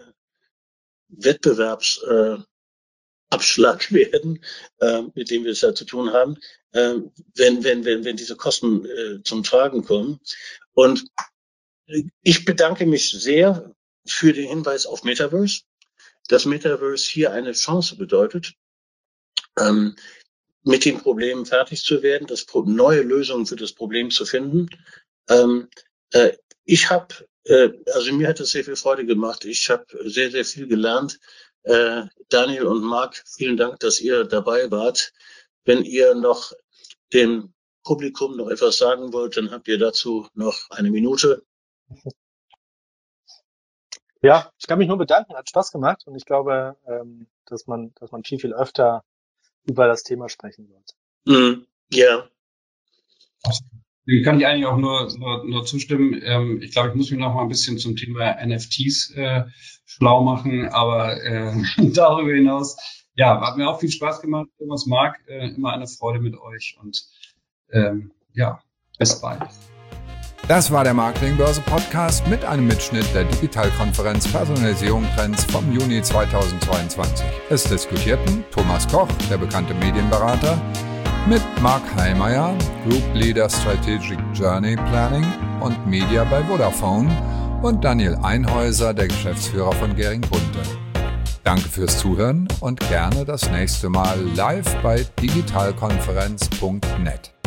Speaker 2: Wettbewerbsabschlag äh, werden, äh, mit dem wir es ja zu tun haben, äh, wenn, wenn, wenn, wenn diese Kosten äh, zum Tragen kommen. Und ich bedanke mich sehr für den Hinweis auf Metaverse. Das Metaverse hier eine Chance bedeutet, ähm, mit den Problemen fertig zu werden, das neue Lösungen für das Problem zu finden. Ähm, äh, ich habe, äh, also mir hat es sehr viel Freude gemacht. Ich habe sehr, sehr viel gelernt. Äh, Daniel und Marc, vielen Dank, dass ihr dabei wart. Wenn ihr noch dem Publikum noch etwas sagen wollt, dann habt ihr dazu noch eine Minute.
Speaker 3: Ja, ich kann mich nur bedanken. Hat Spaß gemacht und ich glaube, ähm, dass man, dass man viel, viel öfter über das Thema sprechen sollte.
Speaker 2: Mm, ja.
Speaker 4: Dem kann ich eigentlich auch nur, nur, nur zustimmen. Ähm, ich glaube, ich muss mich noch mal ein bisschen zum Thema N F Ts äh, schlau machen, aber äh, darüber hinaus, ja, hat mir auch viel Spaß gemacht. Thomas, Marc, äh, immer eine Freude mit euch und ähm, ja, bis bald.
Speaker 1: Das war der Marketingbörse Podcast mit einem Mitschnitt der Digitalkonferenz Personalisierung Trends vom Juni zweitausendzweiundzwanzig. Es diskutierten Thomas Koch, der bekannte Medienberater, mit Marc Heimeyer, Group Leader Strategic Journey Planning und Media bei Vodafone, und Daniel Einhäuser, der Geschäftsführer von Gering-Bunte. Danke fürs Zuhören und gerne das nächste Mal live bei digitalkonferenz punkt net.